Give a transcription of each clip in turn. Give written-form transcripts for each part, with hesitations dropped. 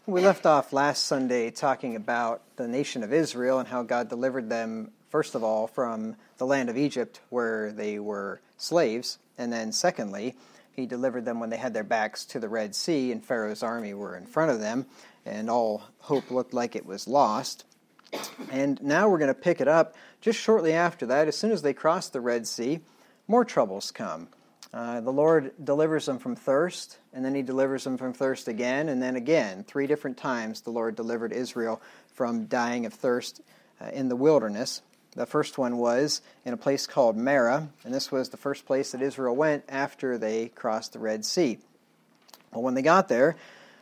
We left off last Sunday talking about the nation of Israel and how God delivered them, first of all, from the land of Egypt where they were slaves, and then secondly, He delivered them when they had their backs to the Red Sea and Pharaoh's army were in front of them, and all hope looked like it was lost. And now we're going to pick it up just shortly after that. As soon as they cross the Red Sea, more troubles come. The Lord delivers them from thirst, and then He delivers them from thirst again, and then again. 3 different times the Lord delivered Israel from dying of thirst in the wilderness. The first one was in a place called Marah, and this was the first place that Israel went after they crossed the Red Sea. Well, when they got there,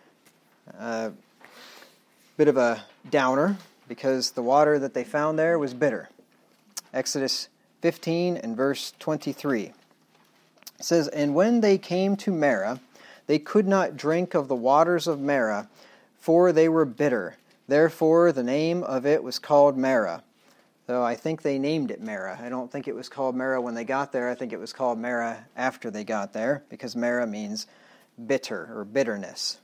a bit of a downer, because the water that they found there was bitter. Exodus 15 and verse 23. It says, "And when they came to Marah, they could not drink of the waters of Marah, for they were bitter. Therefore the name of it was called Marah." So I think they named it Marah. I don't think it was called Marah when they got there. I think it was called Marah after they got there, because Marah means bitter or bitterness.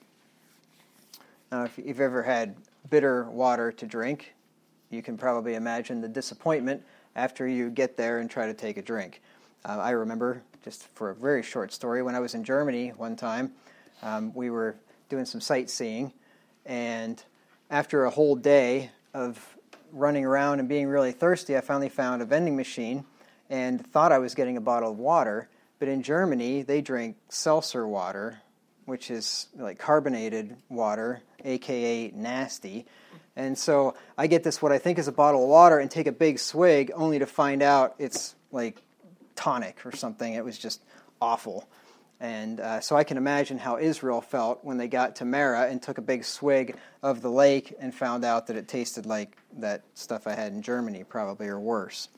Now, if you've ever had bitter water to drink, you can probably imagine the disappointment after you get there and try to take a drink. I remember, just for a very short story, when I was in Germany one time, we were doing some sightseeing, and after a whole day of running around and being really thirsty, I finally found a vending machine and thought I was getting a bottle of water, but in Germany they drink seltzer water, which is like carbonated water, aka nasty. And so I get this, what I think is a bottle of water, and take a big swig, only to find out it's like tonic or something. It was just awful. And so I can imagine how Israel felt when they got to Marah and took a big swig of the lake and found out that it tasted like that stuff I had in Germany, probably, or worse.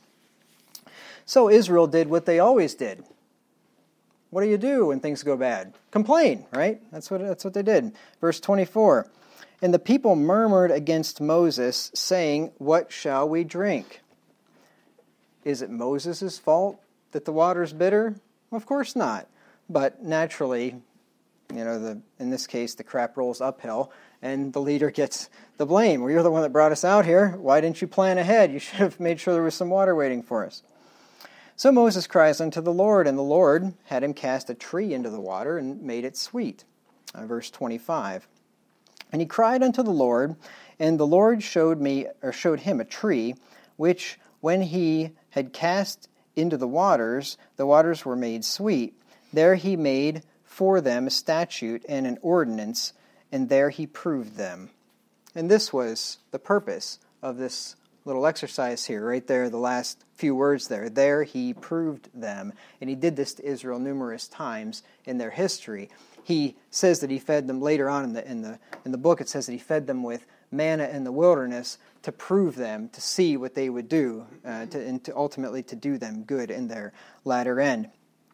So Israel did what they always did. What do you do when things go bad? Complain, right? That's what they did. Verse 24, "And the people murmured against Moses, saying, 'What shall we drink?'" Is it Moses' fault that the water's bitter? Of course not. But naturally, in this case, the crap rolls uphill, and the leader gets the blame. Well, you're the one that brought us out here. Why didn't you plan ahead? You should have made sure there was some water waiting for us. So Moses cries unto the Lord, and the Lord had him cast a tree into the water and made it sweet. Verse 25. "And he cried unto the Lord, and the Lord showed him a tree, which when he had cast into the waters were made sweet. There he made for them a statute and an ordinance, and there he proved them." And this was the purpose of this little exercise here, right there, the last few words there. There he proved them. And he did this to Israel numerous times in their history. He says that he fed them later on in the book. It says that he fed them with manna in the wilderness to prove them, to see what they would do, and to ultimately to do them good in their latter end.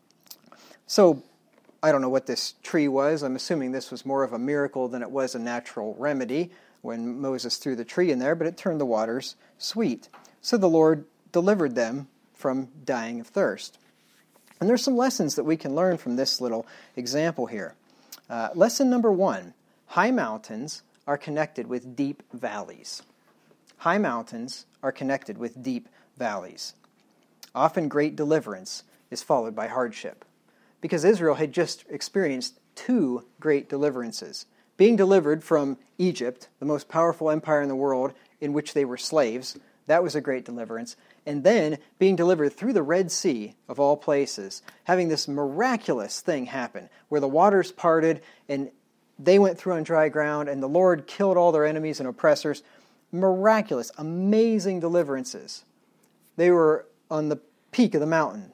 So, I don't know what this tree was. I'm assuming this was more of a miracle than it was a natural remedy when Moses threw the tree in there, but it turned the waters sweet. So the Lord delivered them from dying of thirst. And there's some lessons that we can learn from this little example here. Lesson number 1, high mountains are connected with deep valleys. High mountains are connected with deep valleys. Often great deliverance is followed by hardship, because Israel had just experienced 2 great deliverances. Being delivered from Egypt, the most powerful empire in the world in which they were slaves, that was a great deliverance. And then being delivered through the Red Sea, of all places, having this miraculous thing happen, where the waters parted and they went through on dry ground, and the Lord killed all their enemies and oppressors. Miraculous, amazing deliverances. They were on the peak of the mountain.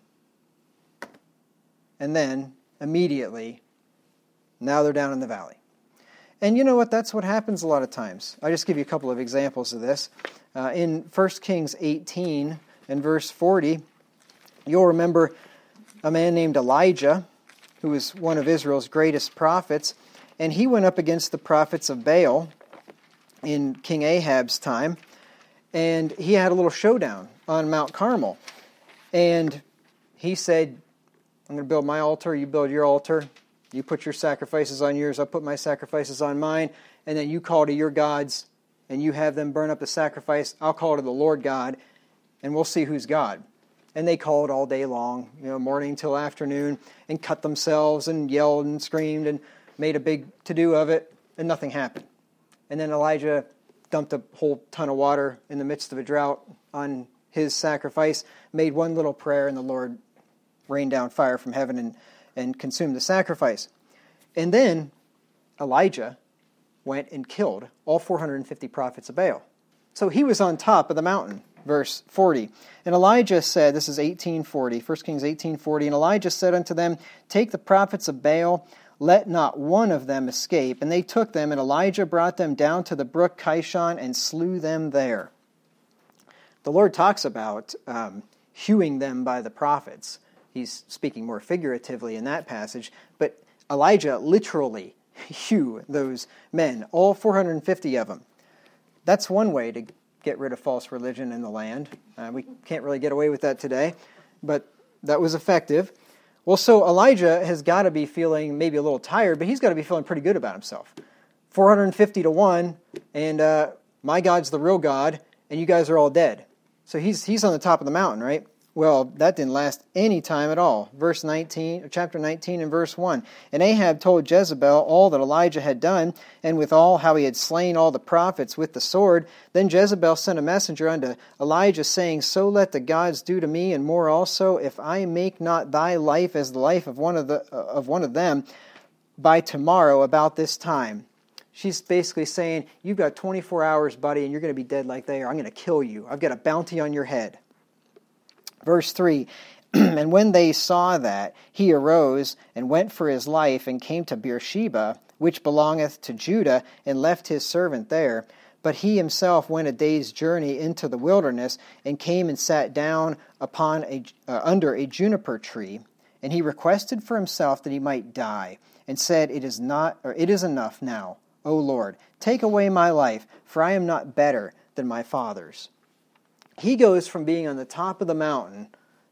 And then, immediately, now they're down in the valley. And you know what? That's what happens a lot of times. I'll just give you a couple of examples of this. In 1 Kings 18 and verse 40, you'll remember a man named Elijah, who was one of Israel's greatest prophets, and he went up against the prophets of Baal in King Ahab's time, and he had a little showdown on Mount Carmel. And he said, "I'm going to build my altar, you build your altar, You put your sacrifices on yours, I'll put my sacrifices on mine, and then you call to your gods, and you have them burn up the sacrifice. I'll call to the Lord God, and we'll see who's God. And they called all day long, morning till afternoon, and cut themselves and yelled and screamed and made a big to-do of it, and nothing happened. And then Elijah dumped a whole ton of water in the midst of a drought on his sacrifice, made one little prayer, and the Lord rained down fire from heaven and consumed the sacrifice. And then Elijah went and killed all 450 prophets of Baal. So he was on top of the mountain, verse 40. And Elijah said, this is 1840, 1 Kings 18:40, and Elijah said unto them, take the prophets of Baal, let not one of them escape. And they took them, and Elijah brought them down to the brook Kishon and slew them there. The Lord talks about hewing them by the prophets. He's speaking more figuratively in that passage, but Elijah literally hew those men, all 450 of them. That's one way to get rid of false religion in the land. We can't really get away with that today, but that was effective. Well, so Elijah has got to be feeling maybe a little tired, but he's got to be feeling pretty good about himself. 450 to 1, and my God's the real God, and you guys are all dead. So he's on the top of the mountain, right? Well, that didn't last any time at all. Chapter 19 and verse 1. And Ahab told Jezebel all that Elijah had done, and withal how he had slain all the prophets with the sword. Then Jezebel sent a messenger unto Elijah, saying, so let the gods do to me, and more also, if I make not thy life as the life of one of them by tomorrow about this time. She's basically saying, you've got 24 hours, buddy, and you're going to be dead like they are. I'm going to kill you. I've got a bounty on your head. Verse 3, and when they saw that, he arose and went for his life and came to Beersheba, which belongeth to Judah, and left his servant there. But he himself went a day's journey into the wilderness, and came and sat down under a juniper tree. And he requested for himself that he might die, and said, it is enough now, O Lord, take away my life, for I am not better than my fathers. He goes from being on the top of the mountain,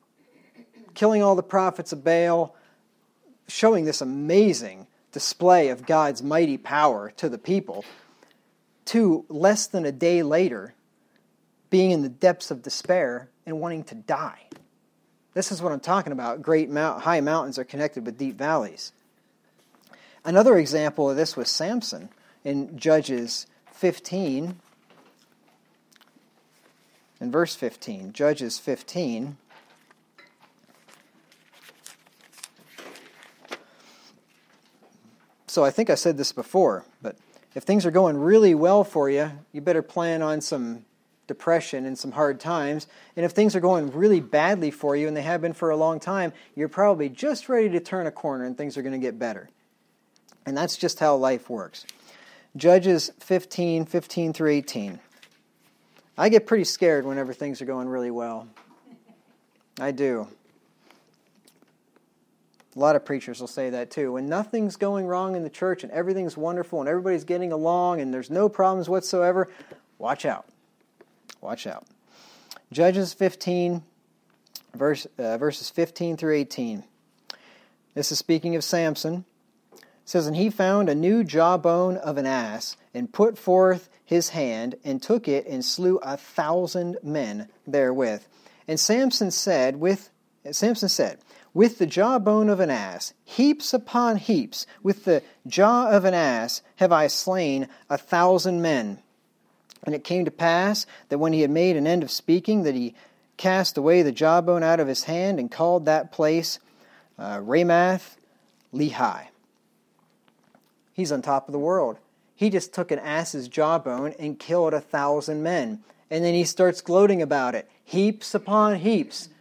killing all the prophets of Baal, showing this amazing display of God's mighty power to the people, to less than a day later, being in the depths of despair and wanting to die. This is what I'm talking about. High mountains are connected with deep valleys. Another example of this was Samson in Judges 15. In verse 15, Judges 15, so I think I said this before, but if things are going really well for you, you better plan on some depression and some hard times. And if things are going really badly for you, and they have been for a long time, you're probably just ready to turn a corner and things are going to get better. And that's just how life works. Judges 15 through 18. I get pretty scared whenever things are going really well. I do. A lot of preachers will say that too. When nothing's going wrong in the church and everything's wonderful and everybody's getting along and there's no problems whatsoever, watch out. Watch out. Judges 15, verses 15 through 18. This is speaking of Samson. It says, and he found a new jawbone of an ass, and put forth his hand, and took it, and slew 1,000 men therewith. And Samson said, with the jawbone of an ass, heaps upon heaps, with the jaw of an ass have I slain 1,000 men. And it came to pass that when he had made an end of speaking, that he cast away the jawbone out of his hand, and called that place Ramath Lehi. He's on top of the world. He just took an ass's jawbone and killed 1,000 men. And then he starts gloating about it. Heaps upon heaps.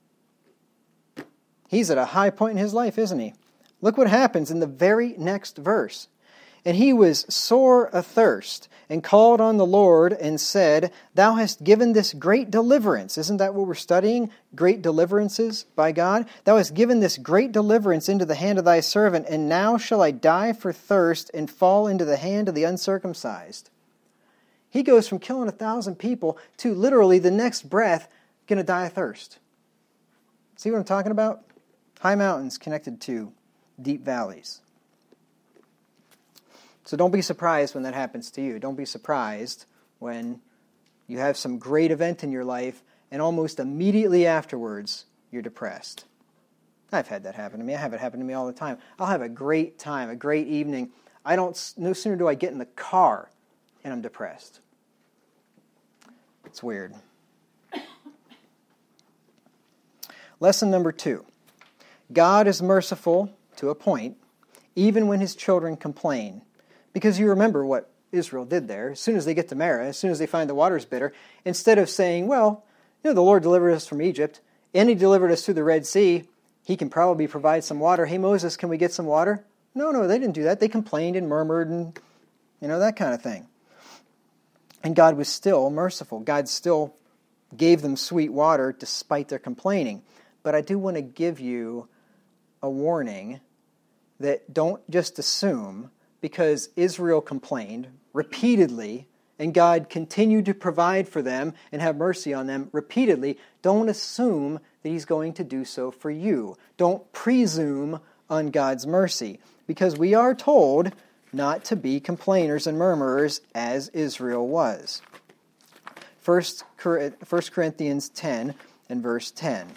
He's at a high point in his life, isn't he? Look what happens in the very next verse. And he was sore athirst, and called on the Lord, and said, Thou hast given this great deliverance. Isn't that what we're studying? Great deliverances by God? Thou hast given this great deliverance into the hand of thy servant, and now shall I die for thirst, and fall into the hand of the uncircumcised. He goes from killing 1,000 people to literally the next breath going to die of thirst. See what I'm talking about? High mountains connected to deep valleys. So don't be surprised when that happens to you. Don't be surprised when you have some great event in your life and almost immediately afterwards you're depressed. I've had that happen to me. I have it happen to me all the time. I'll have a great time, a great evening. No sooner do I get in the car and I'm depressed. It's weird. Lesson number 2. God is merciful to a point, even when his children complain. Because you remember what Israel did there. As soon as they get to Marah, as soon as they find the water's bitter, instead of saying, well, the Lord delivered us from Egypt, and he delivered us through the Red Sea, he can probably provide some water. Hey, Moses, can we get some water? No, they didn't do that. They complained and murmured and, that kind of thing. And God was still merciful. God still gave them sweet water despite their complaining. But I do want to give you a warning that don't just assume because Israel complained repeatedly and God continued to provide for them and have mercy on them repeatedly, don't assume that he's going to do so for you. Don't presume on God's mercy, because we are told not to be complainers and murmurers as Israel was. 1 Corinthians 10 and verse 10.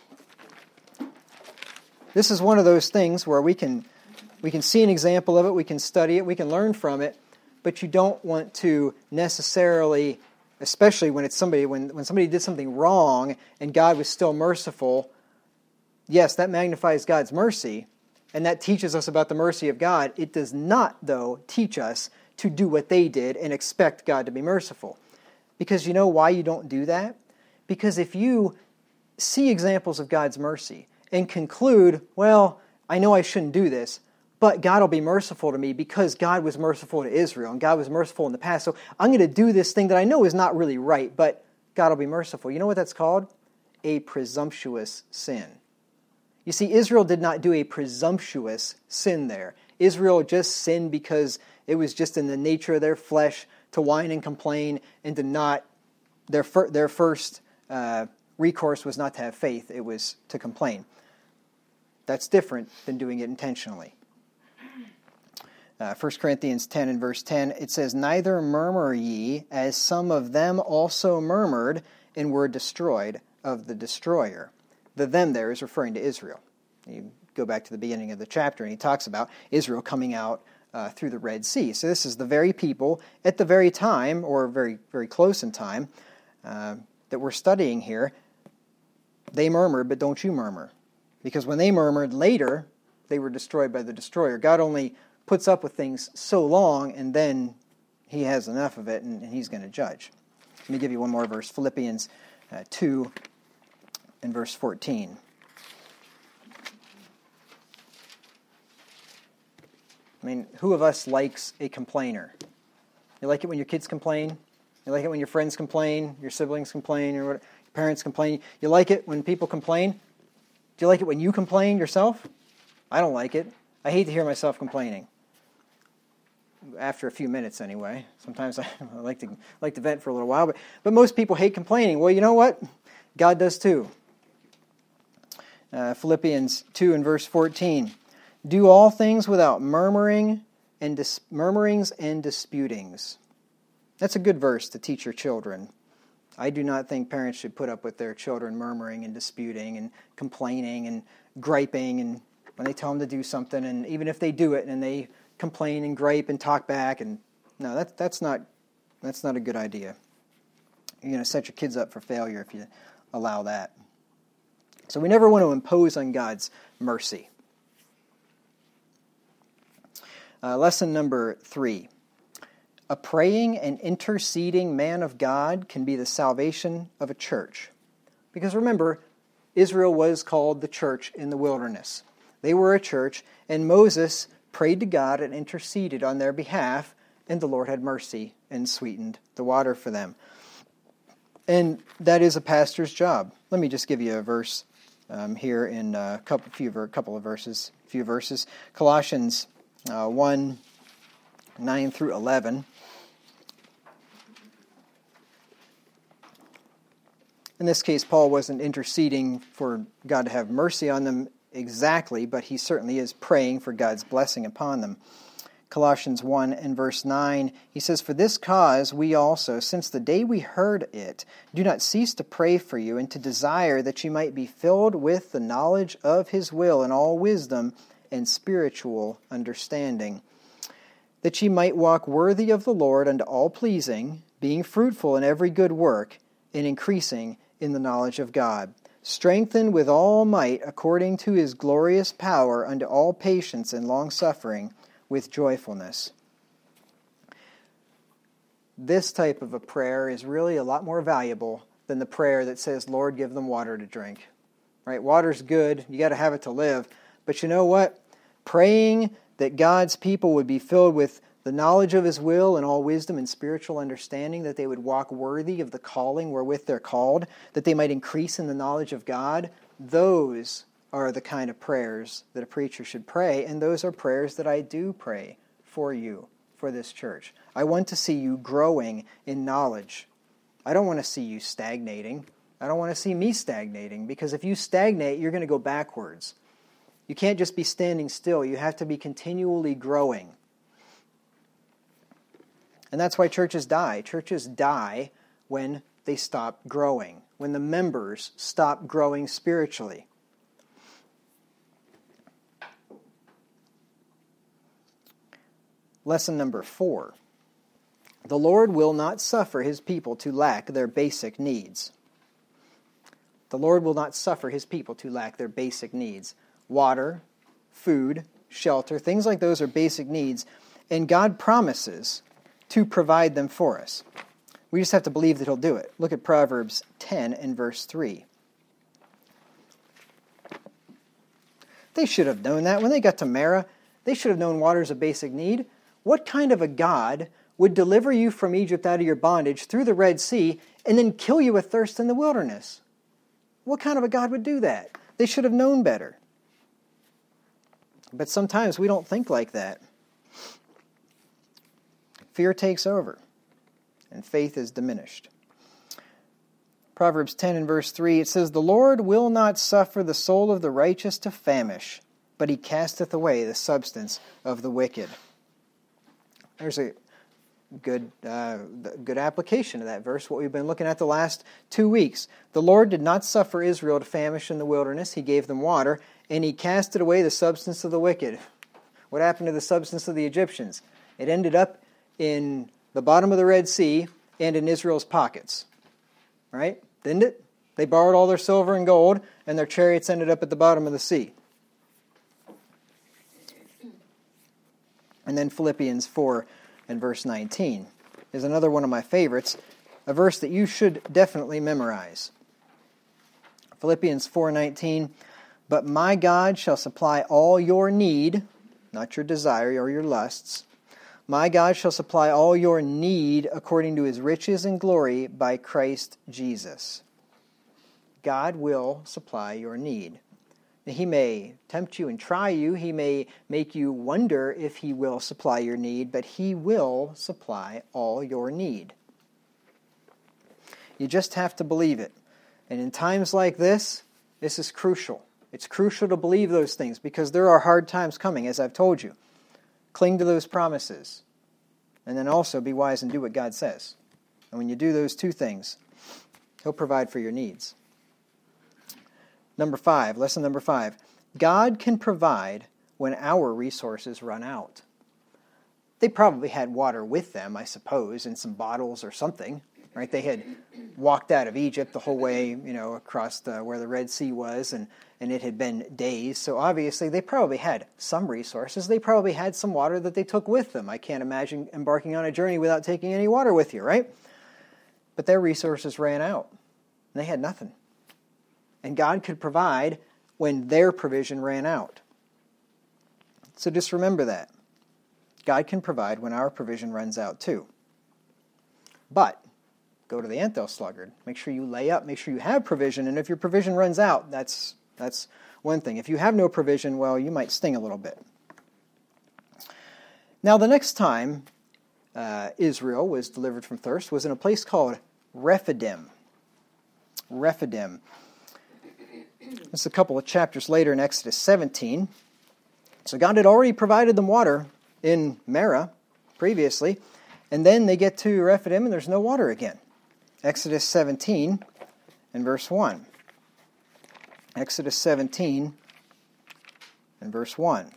This is one of those things where we can see an example of it, we can study it, we can learn from it, but you don't want to necessarily, especially when it's when somebody did something wrong and God was still merciful. Yes, that magnifies God's mercy, and that teaches us about the mercy of God. It does not, though, teach us to do what they did and expect God to be merciful. Because you know why you don't do that? Because if you see examples of God's mercy and conclude, well, I know I shouldn't do this, but God will be merciful to me because God was merciful to Israel and God was merciful in the past. So I'm going to do this thing that I know is not really right, but God will be merciful. You know what that's called? A presumptuous sin. You see, Israel did not do a presumptuous sin there. Israel just sinned because it was just in the nature of their flesh to whine and complain and to not, their first recourse was not to have faith, it was to complain. That's different than doing it intentionally. 1 Corinthians 10 and verse 10, it says, "Neither murmur ye, as some of them also murmured, and were destroyed of the destroyer." The them there is referring to Israel. You go back to the beginning of the chapter, and he talks about Israel coming out through the Red Sea. So this is the very people at the very time, or very, very close in time, that we're studying here. They murmured, but don't you murmur. Because when they murmured later, they were destroyed by the destroyer. God only puts up with things so long, and then he has enough of it, and he's going to judge. Let me give you one more verse, Philippians 2 and verse 14. I mean, who of us likes a complainer? You like it when your kids complain? You like it when your friends complain, your siblings complain, or your parents complain? You like it when people complain? Do you like it when you complain yourself? I don't like it. I hate to hear myself complaining. After a few minutes, anyway. Sometimes I like to vent for a little while, but most people hate complaining. Well, you know what? God does too. Philippians 2 and verse 14. "Do all things without murmurings and disputings." That's a good verse to teach your children. I do not think parents should put up with their children murmuring and disputing and complaining and griping, and when they tell them to do something, and even if they do it and they complain and gripe and talk back, and no, that's not a good idea. You're going to set your kids up for failure if you allow that. So we never want to impose on God's mercy. Lesson number 3. A praying and interceding man of God can be the salvation of a church. Because remember, Israel was called the church in the wilderness. They were a church, and Moses prayed to God and interceded on their behalf, and the Lord had mercy and sweetened the water for them. And that is a pastor's job. Let me just give you a verse here in a couple of verses. Colossians 1, 9 through 11. In this case, Paul wasn't interceding for God to have mercy on them exactly, but he certainly is praying for God's blessing upon them. Colossians 1 and verse 9, he says, "For this cause we also, since the day we heard it, do not cease to pray for you and to desire that you might be filled with the knowledge of his will and all wisdom and spiritual understanding, that ye might walk worthy of the Lord unto all pleasing, being fruitful in every good work, and increasing in the knowledge of God, strengthened with all might according to his glorious power unto all patience and long-suffering with joyfulness." This type of a prayer is really a lot more valuable than the prayer that says, "Lord, give them water to drink." Right? Water's good. You got to have it to live. But you know what? Praying that God's people would be filled with the knowledge of his will and all wisdom and spiritual understanding, that they would walk worthy of the calling wherewith they're called, that they might increase in the knowledge of God, those are the kind of prayers that a preacher should pray, and those are prayers that I do pray for you, for this church. I want to see you growing in knowledge. I don't want to see you stagnating. I don't want to see me stagnating, because if you stagnate, you're going to go backwards. You can't just be standing still. You have to be continually growing. And that's why churches die. Churches die when they stop growing, when the members stop growing spiritually. Lesson number 4. The Lord will not suffer his people to lack their basic needs. The Lord will not suffer his people to lack their basic needs. Water, food, shelter, things like those are basic needs, and God promises to provide them for us. We just have to believe that he'll do it. Look at Proverbs 10 and verse 3. They should have known that. When they got to Marah, they should have known water is a basic need. What kind of a God would deliver you from Egypt out of your bondage through the Red Sea and then kill you with thirst in the wilderness? What kind of a God would do that? They should have known better. But sometimes we don't think like that. Fear takes over, and faith is diminished. Proverbs 10 and verse 3, it says, "The Lord will not suffer the soul of the righteous to famish, but he casteth away the substance of the wicked." There's a good application of that verse, what we've been looking at the last 2 weeks. The Lord did not suffer Israel to famish in the wilderness. He gave them water, and he casted away the substance of the wicked. What happened to the substance of the Egyptians? It ended up in the bottom of the Red Sea and in Israel's pockets. Right? Didn't it? They borrowed all their silver and gold, and their chariots ended up at the bottom of the sea. And then Philippians 4 and verse 19 is another one of my favorites, a verse that you should definitely memorize. Philippians 4:19, "But my God shall supply all your need," not your desire or your lusts, "my God shall supply all your need according to his riches and glory by Christ Jesus." God will supply your need. He may tempt you and try you. He may make you wonder if he will supply your need, but he will supply all your need. You just have to believe it. And in times like this is crucial. It's crucial to believe those things because there are hard times coming, as I've told you. Cling to those promises. And then also be wise and do what God says. And when you do those two things, he'll provide for your needs. Lesson number 5. God can provide when our resources run out. They probably had water with them, I suppose, in some bottles or something. Right? They had walked out of Egypt the whole way, across where the Red Sea was, and it had been days. So obviously they probably had some resources. They probably had some water that they took with them. I can't imagine embarking on a journey without taking any water with you, right? But their resources ran out. They had nothing. And God could provide when their provision ran out. So just remember that. God can provide when our provision runs out too. But go to the Anthel sluggard. Make sure you lay up. Make sure you have provision. And if your provision runs out, that's one thing. If you have no provision, well, you might sting a little bit. Now, the next time Israel was delivered from thirst was in a place called Rephidim. Rephidim. It's a couple of chapters later in Exodus 17. So God had already provided them water in Marah previously, and then they get to Rephidim and there's no water again. Exodus 17 and verse 1. Exodus 17 and verse 1.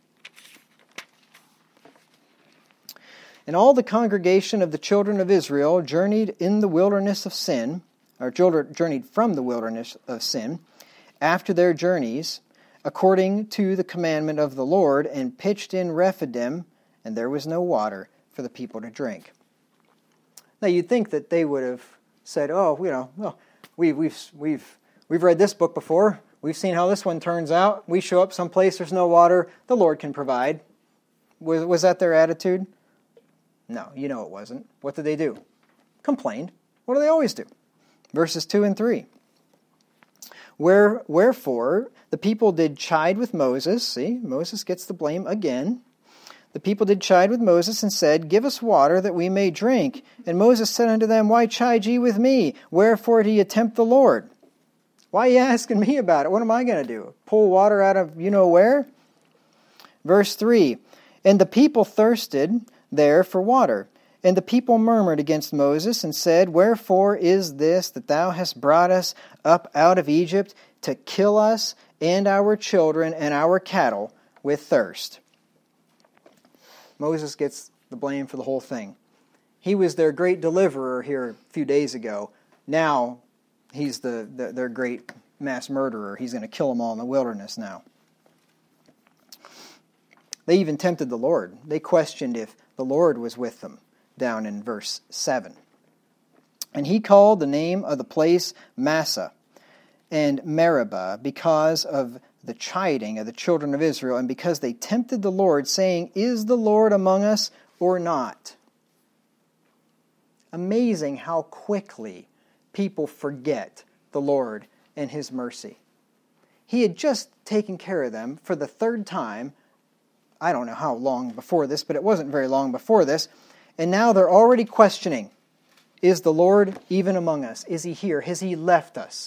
And all the congregation of the children of Israel journeyed in the wilderness of sin, or journeyed from the wilderness of sin, after their journeys, according to the commandment of the Lord, and pitched in Rephidim, and there was no water for the people to drink. Now you'd think that they would have said, "Oh, well, we've read this book before. We've seen how this one turns out. We show up someplace there's no water. The Lord can provide." Was that their attitude? No, you know it wasn't. What did they do? Complained. What do they always do? Verses 2 and 3. Wherefore the people did chide with Moses. See, Moses gets the blame again. The people did chide with Moses and said, "Give us water that we may drink." And Moses said unto them, "Why chide ye with me? Wherefore do ye tempt the Lord?" Why are you asking me about it? What am I going to do? Pull water out of you-know-where? Verse 3, And the people thirsted there for water. And the people murmured against Moses and said, "Wherefore is this that thou hast brought us up out of Egypt to kill us and our children and our cattle with thirst?" Moses gets the blame for the whole thing. He was their great deliverer here a few days ago. Now he's their great mass murderer. He's going to kill them all in the wilderness now. They even tempted the Lord. They questioned if the Lord was with them, down in verse 7. And he called the name of the place Massah and Meribah because of the chiding of the children of Israel, and because they tempted the Lord, saying, "Is the Lord among us or not?" Amazing how quickly people forget the Lord and His mercy. He had just taken care of them for the third time. I don't know how long before this, but it wasn't very long before this. And now they're already questioning, is the Lord even among us? Is He here? Has He left us?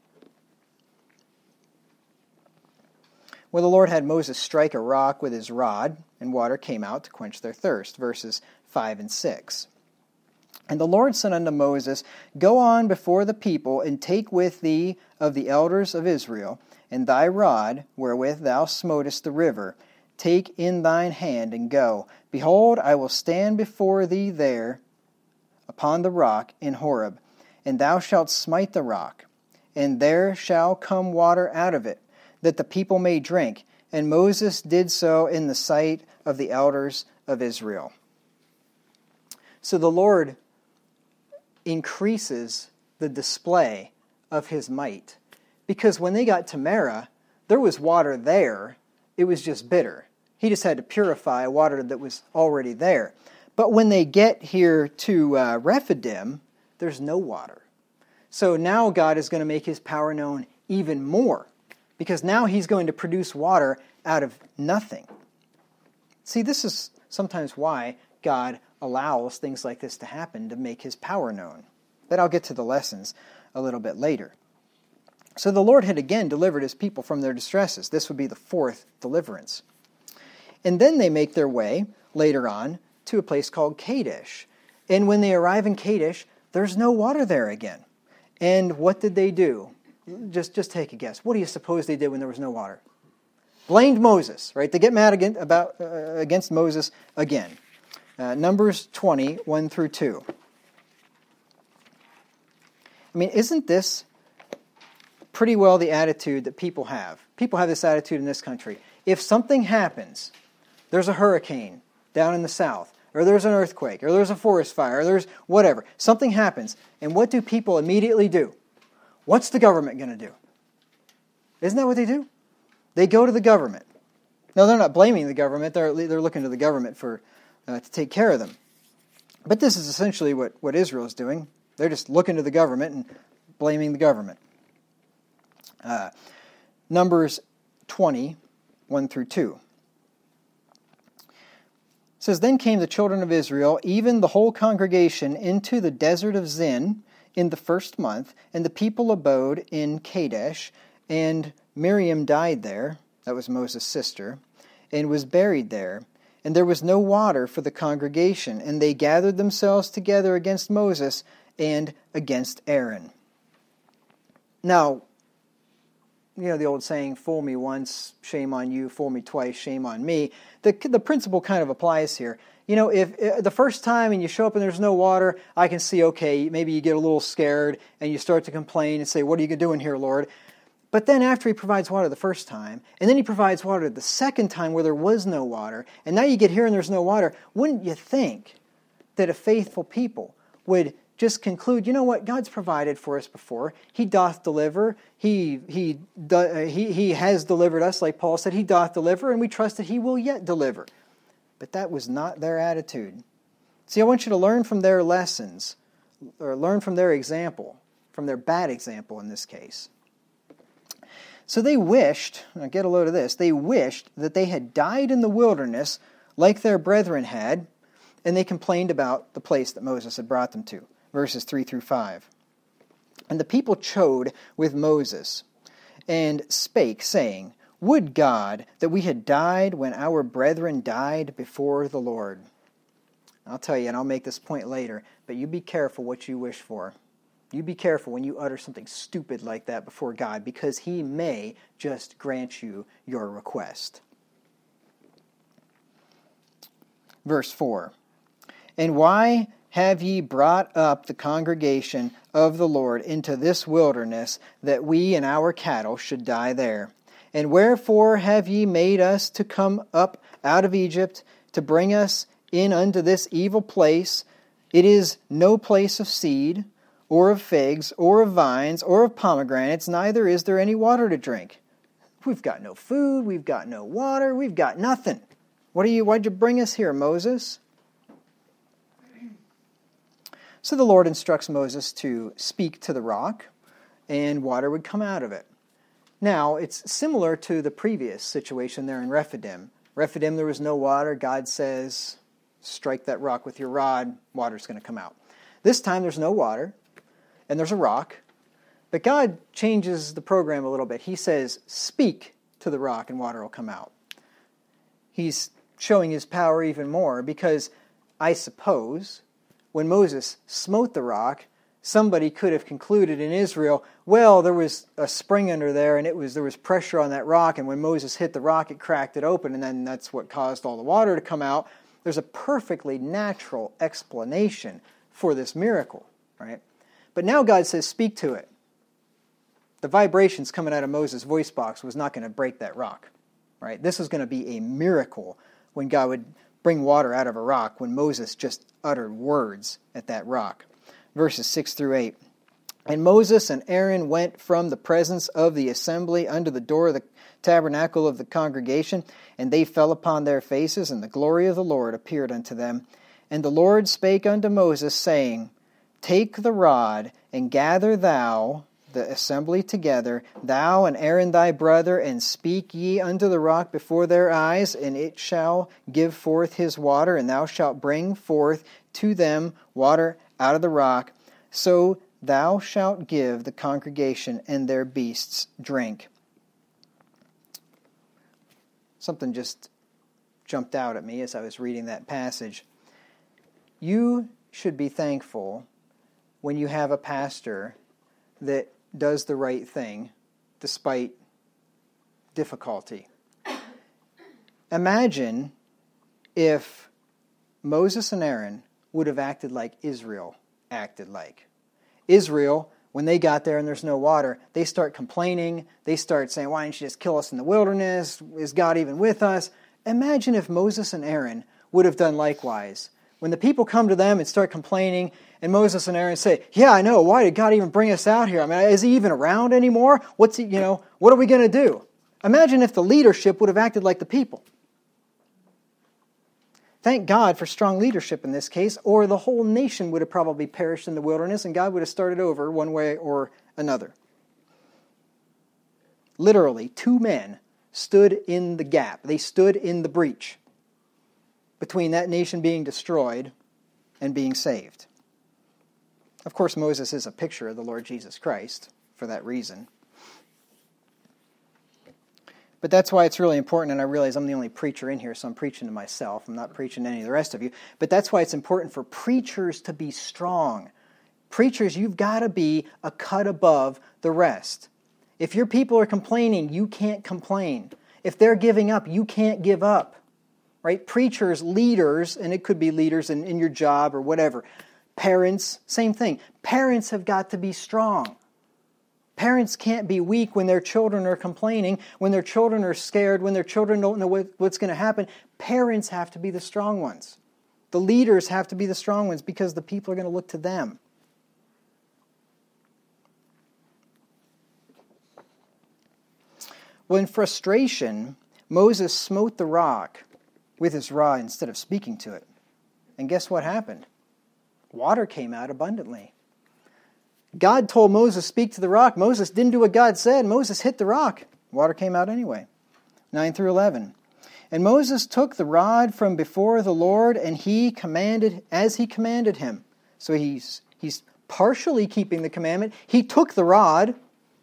Well, the Lord had Moses strike a rock with his rod, and water came out to quench their thirst. Verses 5 and 6. And the Lord said unto Moses, "Go on before the people, and take with thee of the elders of Israel, and thy rod, wherewith thou smotest the river, take in thine hand, and go. Behold, I will stand before thee there upon the rock in Horeb, and thou shalt smite the rock, and there shall come water out of it, that the people may drink." And Moses did so in the sight of the elders of Israel. So the Lord increases the display of His might. Because when they got to Marah, there was water there. It was just bitter. He just had to purify water that was already there. But when they get here to Rephidim, there's no water. So now God is going to make His power known even more, because now He's going to produce water out of nothing. See, this is sometimes why God allows things like this to happen, to make His power known. But I'll get to the lessons a little bit later. So the Lord had again delivered His people from their distresses. This would be the fourth deliverance. And then they make their way, later on, to a place called Kadesh. And when they arrive in Kadesh, there's no water there again. And what did they do? Just take a guess. What do you suppose they did when there was no water? Blamed Moses, right? They get mad against Moses again. Numbers 20, 1 through 2. I mean, isn't this pretty well the attitude that people have? People have this attitude in this country. If something happens, there's a hurricane down in the south, or there's an earthquake, or there's a forest fire, or there's whatever. Something happens, and what do people immediately do? What's the government going to do? Isn't that what they do? They go to the government. No, they're not blaming the government. They're looking to the government to take care of them. But this is essentially what Israel is doing. They're just looking to the government and blaming the government. Numbers 20, 1 through 2. It says, "Then came the children of Israel, even the whole congregation, into the desert of Zin in the first month, and the people abode in Kadesh, and Miriam died there," that was Moses' sister, "and was buried there. and there was no water for the congregation, and they gathered themselves together against Moses and against Aaron. Now, you know the old saying, fool me once, shame on you, fool me twice, shame on me. The principle kind of applies here. You know, if the first time and you show up and there's no water, I can see, okay, maybe you get a little scared and you start to complain and say, what are you doing here, Lord? But then after he provides water the first time, and then he provides water the second time where there was no water, and now you get here and there's no water, wouldn't you think that a faithful people would just conclude, you know what, God's provided for us before. He doth deliver. He has delivered us, like Paul said. He doth deliver, and we trust that he will yet deliver. But that was not their attitude. See, I want you to learn from their lessons, or learn from their example, from their bad example in this case. So they wished, now get a load of this, they wished that they had died in the wilderness like their brethren had, and they complained about the place that Moses had brought them to. Verses 3 through 5. And the people chode with Moses, and spake, saying, Would God that we had died when our brethren died before the Lord. I'll tell you, and I'll make this point later, but you be careful what you wish for. You be careful when you utter something stupid like that before God, because he may just grant you your request. Verse 4. And why have ye brought up the congregation of the Lord into this wilderness, that we and our cattle should die there? And wherefore have ye made us to come up out of Egypt, to bring us in unto this evil place? It is no place of seed, or of figs, or of vines, or of pomegranates, neither is there any water to drink. We've got no food, we've got no water, we've got nothing. Why'd you bring us here, Moses? So the Lord instructs Moses to speak to the rock, and water would come out of it. Now, it's similar to the previous situation there in Rephidim. Rephidim, there was no water. God says, strike that rock with your rod, water's going to come out. This time there's no water, and there's a rock, but God changes the program a little bit. He says, speak to the rock, and water will come out. He's showing his power even more, because I suppose when Moses smote the rock, somebody could have concluded in Israel, well, there was a spring under there, and there was pressure on that rock, and when Moses hit the rock, it cracked it open, and then that's what caused all the water to come out. There's a perfectly natural explanation for this miracle, right? But now God says, speak to it. The vibrations coming out of Moses' voice box was not going to break that rock, right? This was going to be a miracle when God would bring water out of a rock, when Moses just uttered words at that rock. Verses 6 through 8. And Moses and Aaron went from the presence of the assembly unto the door of the tabernacle of the congregation, and they fell upon their faces, and the glory of the Lord appeared unto them. And the Lord spake unto Moses, saying, Take the rod, and gather thou the assembly together, thou and Aaron thy brother, and speak ye unto the rock before their eyes, and it shall give forth his water, and thou shalt bring forth to them water out of the rock. So thou shalt give the congregation and their beasts drink. Something just jumped out at me as I was reading that passage. You should be thankful when you have a pastor that does the right thing despite difficulty. Imagine if Moses and Aaron would have acted like Israel acted like. Israel, when they got there and there's no water, they start complaining. They start saying, why didn't you just kill us in the wilderness? Is God even with us? Imagine if Moses and Aaron would have done likewise. When the people come to them and start complaining, and Moses and Aaron say, yeah, I know, why did God even bring us out here? I mean, is he even around anymore? What are we going to do? Imagine if the leadership would have acted like the people. Thank God for strong leadership in this case, or the whole nation would have probably perished in the wilderness, and God would have started over one way or another. Literally, two men stood in the gap. They stood in the breach between that nation being destroyed and being saved. Of course, Moses is a picture of the Lord Jesus Christ for that reason. But that's why it's really important, and I realize I'm the only preacher in here, so I'm preaching to myself. I'm not preaching to any of the rest of you. But that's why it's important for preachers to be strong. Preachers, you've got to be a cut above the rest. If your people are complaining, you can't complain. If they're giving up, you can't give up. Right? Preachers, leaders, and it could be leaders in your job or whatever. Parents, same thing. Parents have got to be strong. Parents can't be weak when their children are complaining, when their children are scared, when their children don't know what's going to happen. Parents have to be the strong ones. The leaders have to be the strong ones because the people are going to look to them. Well, in frustration, Moses smote the rock with his rod instead of speaking to it. And guess what happened? Water came out abundantly. God told Moses, speak to the rock. Moses didn't do what God said. Moses hit the rock. Water came out anyway. 9 through 11. And Moses took the rod from before the Lord, and he commanded as he commanded him. So he's partially keeping the commandment. He took the rod.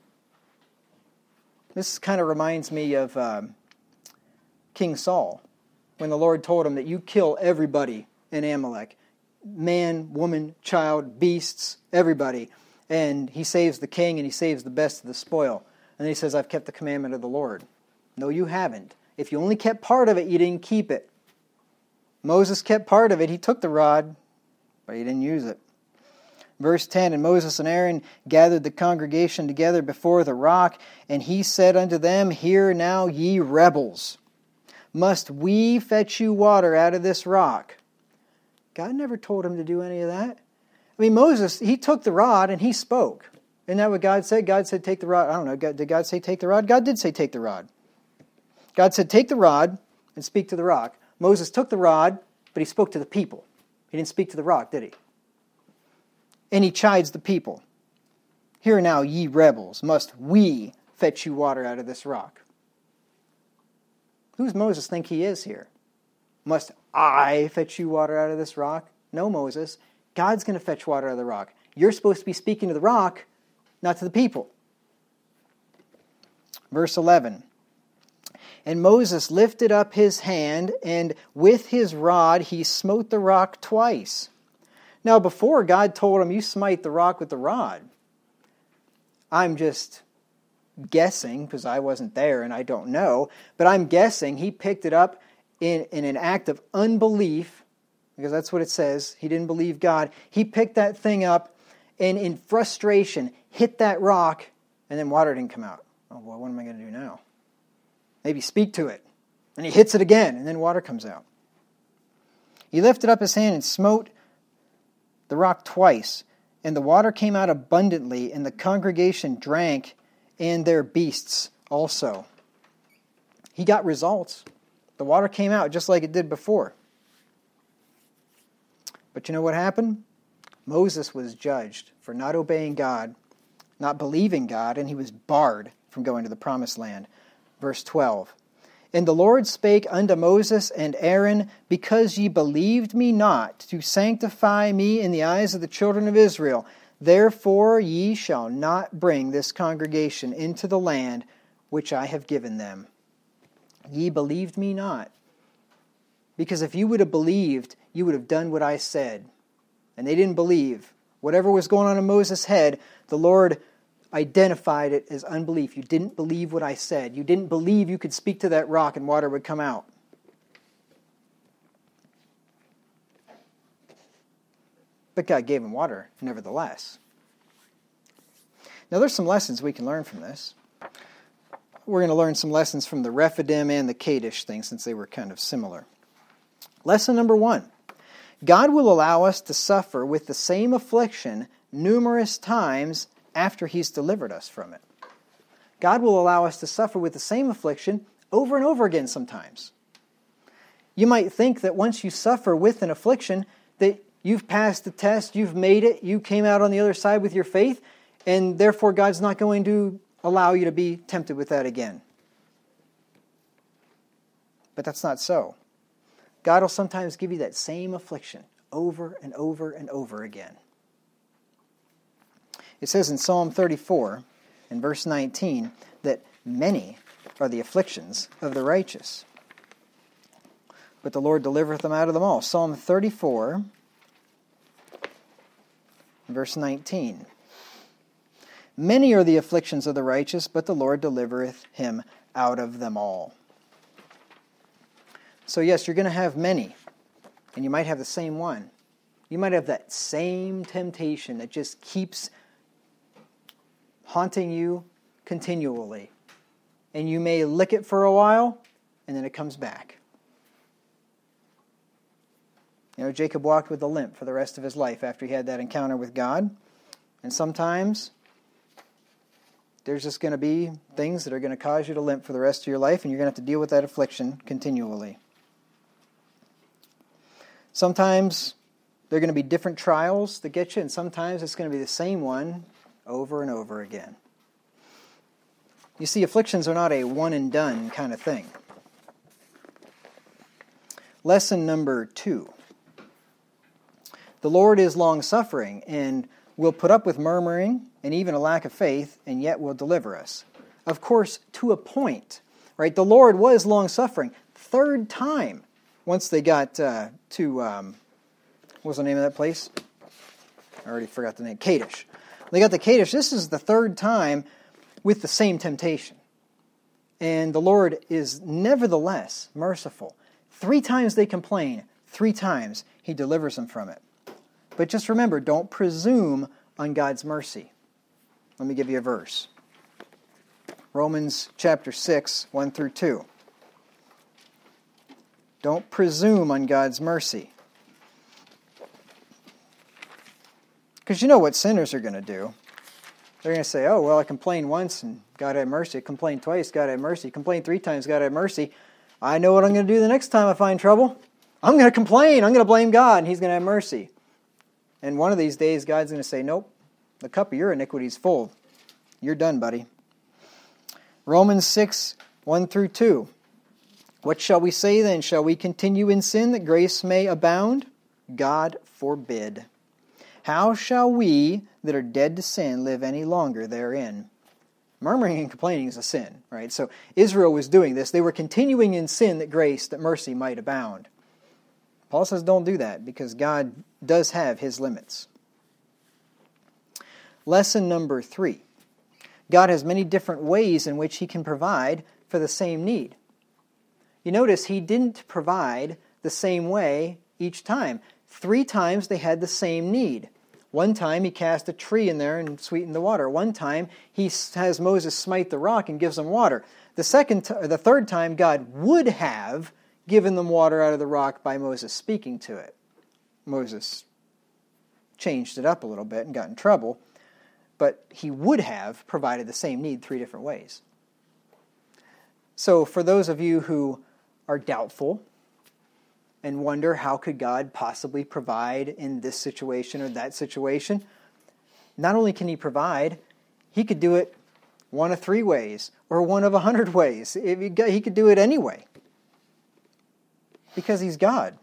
This kind of reminds me of King Saul, when the Lord told him that you kill everybody in Amalek. Man, woman, child, beasts, everybody. And he saves the king and he saves the best of the spoil. And then he says, I've kept the commandment of the Lord. No, you haven't. If you only kept part of it, you didn't keep it. Moses kept part of it. He took the rod, but he didn't use it. Verse 10, And Moses and Aaron gathered the congregation together before the rock, and he said unto them, Hear now, ye rebels, must we fetch you water out of this rock? God never told him to do any of that. I mean, Moses, he took the rod and he spoke. Isn't that what God said? God said, take the rod. I don't know. Did God say take the rod? God did say take the rod. God said, take the rod and speak to the rock. Moses took the rod, but he spoke to the people. He didn't speak to the rock, did he? And he chides the people. Hear now, ye rebels, must we fetch you water out of this rock? Who does Moses think he is here? Must I fetch you water out of this rock? No, Moses. God's going to fetch water out of the rock. You're supposed to be speaking to the rock, not to the people. Verse 11. And Moses lifted up his hand, and with his rod he smote the rock twice. Now before, God told him, you smite the rock with the rod. I'm just guessing, because I wasn't there and I don't know, but I'm guessing he picked it up in an act of unbelief, because that's what it says. He didn't believe God. He picked that thing up and in frustration hit that rock, and then water didn't come out. Oh, well, what am I going to do now? Maybe speak to it. And he hits it again, and then water comes out. He lifted up his hand and smote the rock twice, and the water came out abundantly, and the congregation drank, and their beasts also. He got results. The water came out just like it did before. But you know what happened? Moses was judged for not obeying God, not believing God, and he was barred from going to the promised land. Verse 12. And the Lord spake unto Moses and Aaron, Because ye believed me not, to sanctify me in the eyes of the children of Israel, therefore ye shall not bring this congregation into the land which I have given them. Ye believed me not. Because if you would have believed, you would have done what I said. And they didn't believe. Whatever was going on in Moses' head, the Lord identified it as unbelief. You didn't believe what I said. You didn't believe you could speak to that rock and water would come out. But God gave him water, nevertheless. Now there's some lessons we can learn from this. We're going to learn some lessons from the Rephidim and the Kadesh thing, since they were kind of similar. Lesson number 1. God will allow us to suffer with the same affliction numerous times after He's delivered us from it. God will allow us to suffer with the same affliction over and over again sometimes. You might think that once you suffer with an affliction, that you've passed the test, you've made it, you came out on the other side with your faith, and therefore God's not going to allow you to be tempted with that again. But that's not so. God will sometimes give you that same affliction over and over and over again. It says in Psalm 34, in verse 19, that many are the afflictions of the righteous, but the Lord delivereth them out of them all. Psalm 34, verse 19. Many are the afflictions of the righteous, but the Lord delivereth him out of them all. So yes, you're going to have many, and you might have the same one. You might have that same temptation that just keeps haunting you continually. And you may lick it for a while, and then it comes back. You know, Jacob walked with a limp for the rest of his life after he had that encounter with God. And sometimes there's just going to be things that are going to cause you to limp for the rest of your life, and you're going to have to deal with that affliction continually. Sometimes there are going to be different trials that get you, and sometimes it's going to be the same one over and over again. You see, afflictions are not a one-and-done kind of thing. Lesson number 2. The Lord is long-suffering and will put up with murmuring and even a lack of faith, and yet will deliver us. Of course, to a point, right? The Lord was long-suffering. Third time, once they got to, what was the name of that place? I already forgot the name. Kadesh. They got to Kadesh. This is the third time with the same temptation. And the Lord is nevertheless merciful. 3 times they complain. 3 times He delivers them from it. But just remember, don't presume on God's mercy. Let me give you a verse. Romans chapter 6, 1 through 2. Don't presume on God's mercy. Because you know what sinners are going to do. They're going to say, oh, well, I complained once and God had mercy. I complained twice, God had mercy. I complained 3 times, God had mercy. I know what I'm going to do the next time I find trouble. I'm going to complain. I'm going to blame God, and He's going to have mercy. And one of these days, God's going to say, nope, the cup of your iniquity is full. You're done, buddy. Romans 6, 1 through 2. What shall we say then? Shall we continue in sin that grace may abound? God forbid. How shall we that are dead to sin live any longer therein? Murmuring and complaining is a sin, right? So Israel was doing this. They were continuing in sin that grace, that mercy might abound. Paul says don't do that because God does have His limits. Lesson number 3. God has many different ways in which He can provide for the same need. You notice He didn't provide the same way each time. 3 times they had the same need. One time He cast a tree in there and sweetened the water. One time He has Moses smite the rock and gives them water. The third time God would have given them water out of the rock by Moses speaking to it. Moses changed it up a little bit and got in trouble, but he would have provided the same need 3 different ways. So for those of you who are doubtful and wonder how could God possibly provide in this situation or that situation, not only can He provide, He could do it one of 3 ways or one of 100 ways. He could do it anyway. Because He's God.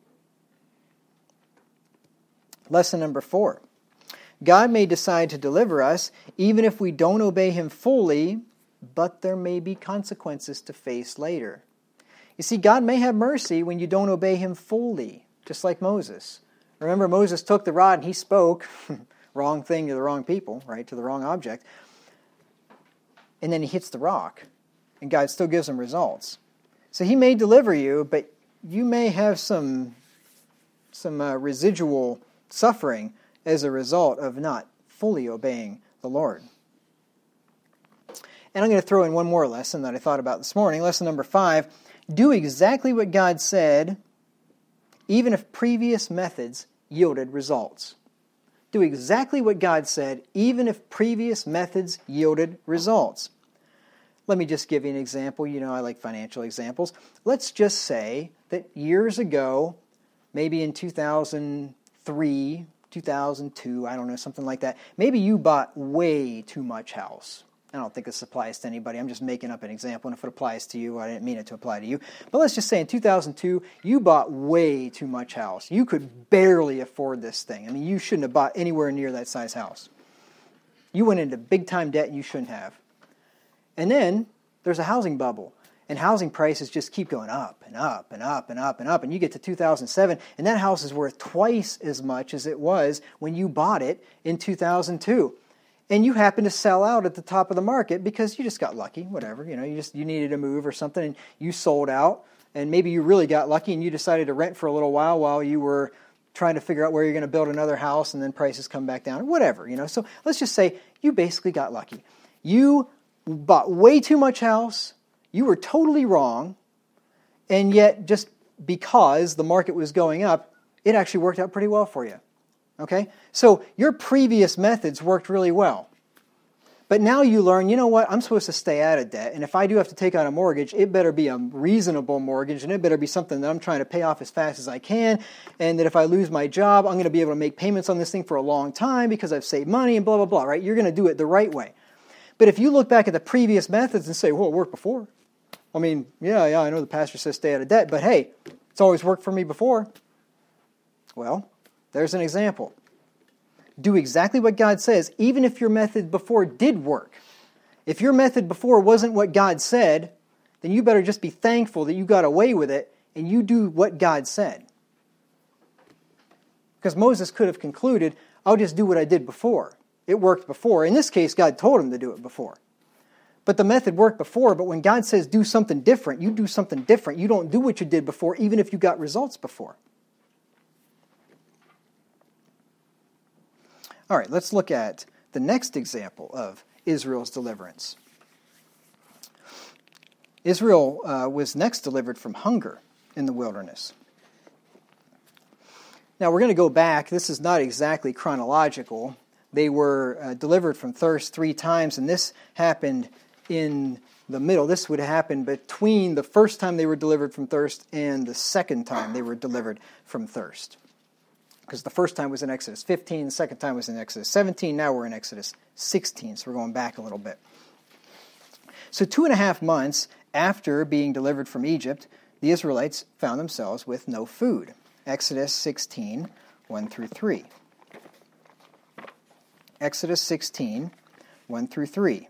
Lesson number 4. God may decide to deliver us even if we don't obey Him fully, but there may be consequences to face later. You see, God may have mercy when you don't obey Him fully, just like Moses. Remember, Moses took the rod and he spoke, wrong thing to the wrong people, right, to the wrong object. And then he hits the rock, and God still gives him results. So He may deliver you, but you may have some residual suffering as a result of not fully obeying the Lord. And I'm going to throw in one more lesson that I thought about this morning. Lesson number 5. Do exactly what God said, even if previous methods yielded results. Do exactly what God said, even if previous methods yielded results. Let me just give you an example. You know I like financial examples. Let's just say that years ago, maybe in 2003, 2002, I don't know, something like that, maybe you bought way too much house. I don't think this applies to anybody. I'm just making up an example, and if it applies to you, I didn't mean it to apply to you. But let's just say in 2002, you bought way too much house. You could barely afford this thing. I mean, you shouldn't have bought anywhere near that size house. You went into big-time debt you shouldn't have. And then there's a housing bubble. And housing prices just keep going up and up and up and up and up. And you get to 2007, and that house is worth twice as much as it was when you bought it in 2002. And you happen to sell out at the top of the market because you just got lucky, whatever. You needed to move or something, and you sold out. And maybe you really got lucky, and you decided to rent for a little while you were trying to figure out where you're going to build another house, and then prices come back down, whatever. So let's just say you basically got lucky. You bought way too much house. You were totally wrong, and yet just because the market was going up, it actually worked out pretty well for you. Okay? So your previous methods worked really well. But now you learn, you know what, I'm supposed to stay out of debt, and if I do have to take out a mortgage, it better be a reasonable mortgage, and it better be something that I'm trying to pay off as fast as I can, and that if I lose my job, I'm going to be able to make payments on this thing for a long time because I've saved money and blah, blah, blah, right? You're going to do it the right way. But if you look back at the previous methods and say, well, it worked before. I mean, yeah, I know the pastor says stay out of debt, but hey, it's always worked for me before. Well, there's an example. Do exactly what God says, even if your method before did work. If your method before wasn't what God said, then you better just be thankful that you got away with it and you do what God said. Because Moses could have concluded, I'll just do what I did before. It worked before. In this case, God told him to do it before. But the method worked before, but when God says do something different, you do something different. You don't do what you did before, even if you got results before. All right, let's look at the next example of Israel's deliverance. Israel was next delivered from hunger in the wilderness. Now, we're going to go back. This is not exactly chronological. They were delivered from thirst 3 times, and this happened in the middle. This would happen between the first time they were delivered from thirst and the second time they were delivered from thirst. Because the first time was in Exodus 15, the second time was in Exodus 17, now we're in Exodus 16, so we're going back a little bit. So 2.5 months after being delivered from Egypt, the Israelites found themselves with no food. Exodus 16, 1 through 3. Exodus 16, 1 through 3.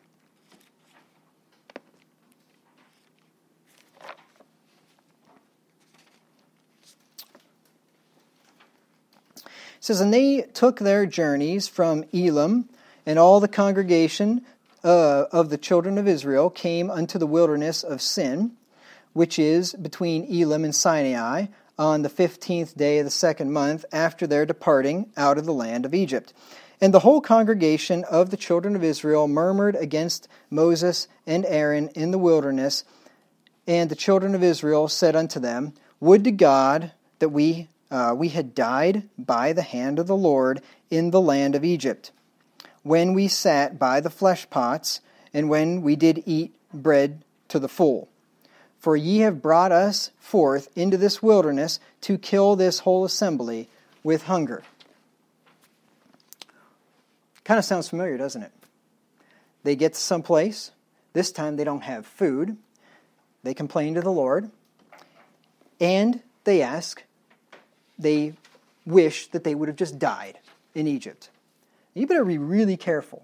It says, and they took their journeys from Elim, and all the congregation of the children of Israel came unto the wilderness of Sin, which is between Elim and Sinai, on the 15th day of the 2nd month after their departing out of the land of Egypt. And the whole congregation of the children of Israel murmured against Moses and Aaron in the wilderness, and the children of Israel said unto them, Would to God that we had died by the hand of the Lord in the land of Egypt, when we sat by the flesh pots, and when we did eat bread to the full. For ye have brought us forth into this wilderness to kill this whole assembly with hunger. Kind of sounds familiar, doesn't it? They get to some place. This time they don't have food. They complain to the Lord. And they wish that they would have just died in Egypt. You better be really careful.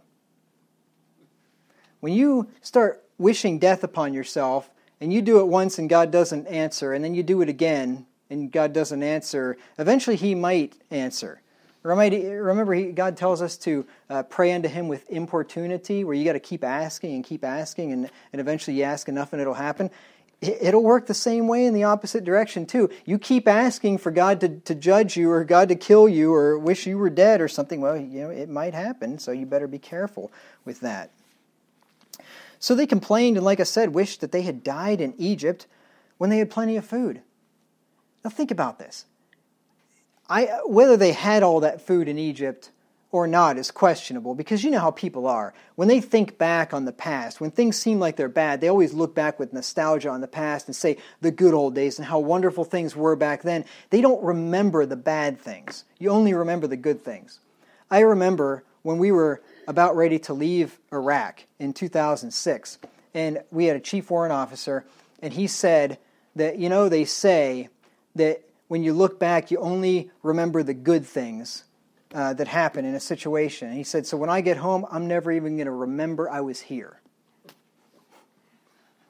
When you start wishing death upon yourself, and you do it once and God doesn't answer, and then you do it again and God doesn't answer, eventually He might answer. Remember, God tells us to pray unto Him with importunity, where you got to keep asking, and eventually you ask enough and it'll happen. It'll work the same way in the opposite direction too. You keep asking for God to judge you, or God to kill you, or wish you were dead or something. Well, it might happen, so you better be careful with that. So they complained and, like I said, wished that they had died in Egypt when they had plenty of food. Now think about this. Whether they had all that food in Egypt or not is questionable, because you know how people are. When they think back on the past, when things seem like they're bad, they always look back with nostalgia on the past and say the good old days and how wonderful things were back then. They don't remember the bad things. You only remember the good things. I remember when we were about ready to leave Iraq in 2006, and we had a chief warrant officer, and he said that, they say that when you look back, you only remember the good things that happen in a situation. And he said, so when I get home, I'm never even going to remember I was here.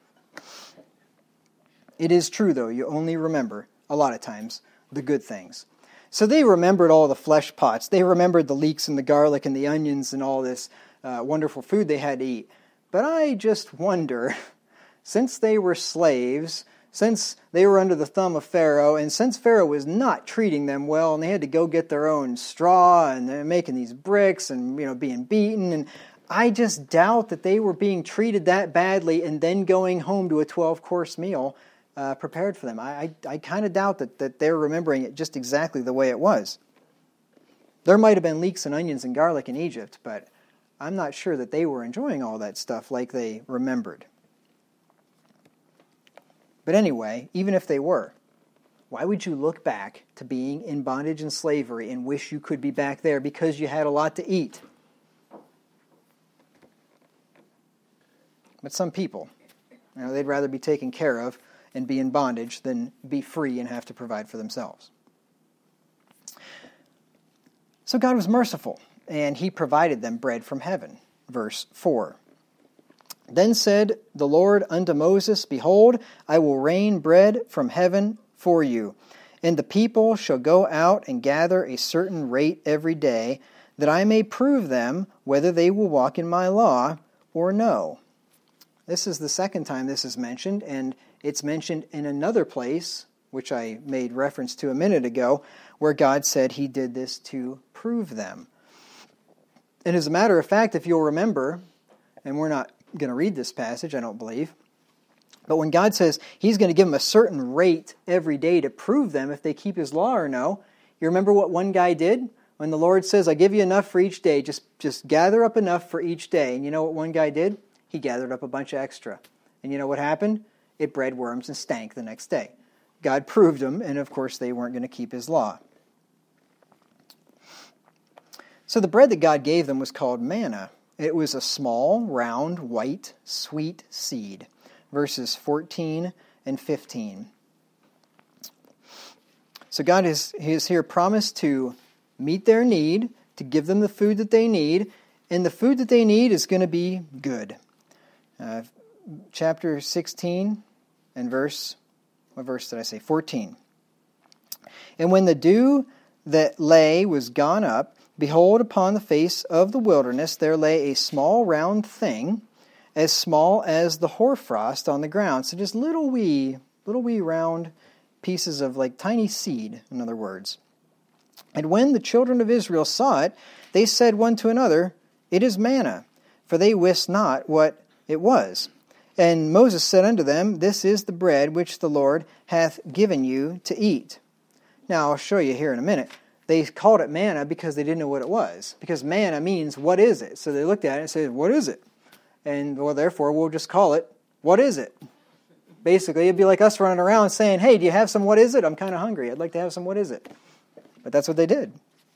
It is true, though, you only remember, a lot of times, the good things. So they remembered all the flesh pots. They remembered the leeks and the garlic and the onions and all this wonderful food they had to eat. But I just wonder, since they were slaves, since they were under the thumb of Pharaoh, and since Pharaoh was not treating them well, and they had to go get their own straw, and they're making these bricks, and being beaten, and I just doubt that they were being treated that badly and then going home to a 12-course meal prepared for them. I kind of doubt that they're remembering it just exactly the way it was. There might have been leeks and onions and garlic in Egypt, but I'm not sure that they were enjoying all that stuff like they remembered. But anyway, even if they were, why would you look back to being in bondage and slavery and wish you could be back there because you had a lot to eat? But some people, they'd rather be taken care of and be in bondage than be free and have to provide for themselves. So God was merciful, and He provided them bread from heaven. Verse 4. Then said the Lord unto Moses, Behold, I will rain bread from heaven for you, and the people shall go out and gather a certain rate every day, that I may prove them whether they will walk in my law or no. This is the second time this is mentioned, and it's mentioned in another place, which I made reference to a minute ago, where God said He did this to prove them. And as a matter of fact, if you'll remember, and we're not going to read this passage, I don't believe, but when God says He's going to give them a certain rate every day to prove them if they keep His law or no, you remember what one guy did? When the Lord says, I give you enough for each day, just gather up enough for each day. And you know what one guy did? He gathered up a bunch of extra. And you know what happened? It bred worms and stank the next day. God proved them, and of course they weren't going to keep His law. So the bread that God gave them was called manna. It was a small, round, white, sweet seed. Verses 14 and 15. So God is here promised to meet their need, to give them the food that they need, and the food that they need is going to be good. Chapter 16 and what verse did I say? 14. And when the dew that lay was gone up, behold, upon the face of the wilderness there lay a small round thing, as small as the hoarfrost on the ground. So just little wee round pieces of like tiny seed, in other words. And when the children of Israel saw it, they said one to another, It is manna, for they wist not what it was. And Moses said unto them, This is the bread which the Lord hath given you to eat. Now I'll show you here in a minute. They called it manna because they didn't know what it was. Because manna means, what is it? So they looked at it and said, what is it? And, well, therefore, we'll just call it, what is it? Basically, it'd be like us running around saying, hey, do you have some what is it? I'm kind of hungry. I'd like to have some what is it? But that's what they did.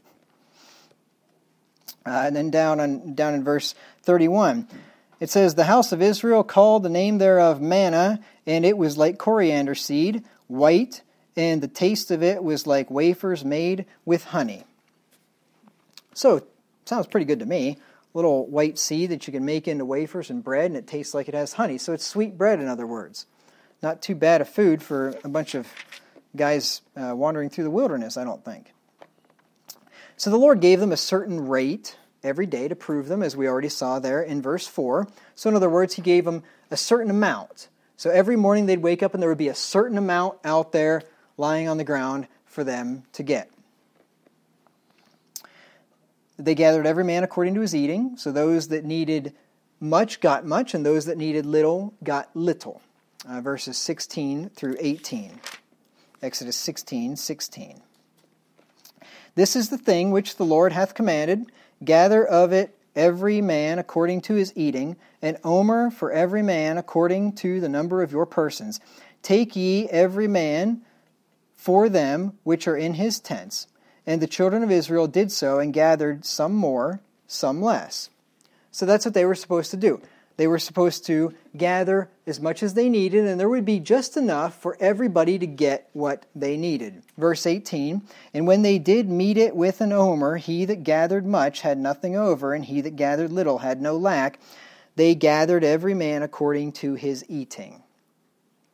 And then down in verse 31, it says, The house of Israel called the name thereof manna, and it was like coriander seed, white, and the taste of it was like wafers made with honey. So, sounds pretty good to me. Little white seed that you can make into wafers and bread, and it tastes like it has honey. So it's sweet bread, in other words. Not too bad a food for a bunch of guys wandering through the wilderness, I don't think. So the Lord gave them a certain rate every day to prove them, as we already saw there in verse 4. So in other words, He gave them a certain amount. So every morning they'd wake up and there would be a certain amount out there lying on the ground for them to get. They gathered every man according to his eating. So those that needed much got much, and those that needed little got little. Verses 16 through 18. Exodus 16:16. This is the thing which the Lord hath commanded. Gather of it every man according to his eating, an omer for every man according to the number of your persons. Take ye every man for them which are in his tents. And the children of Israel did so, and gathered some more, some less. So that's what they were supposed to do. They were supposed to gather as much as they needed, and there would be just enough for everybody to get what they needed. Verse 18, And when they did meet it with an omer, he that gathered much had nothing over, and he that gathered little had no lack. They gathered every man according to his eating.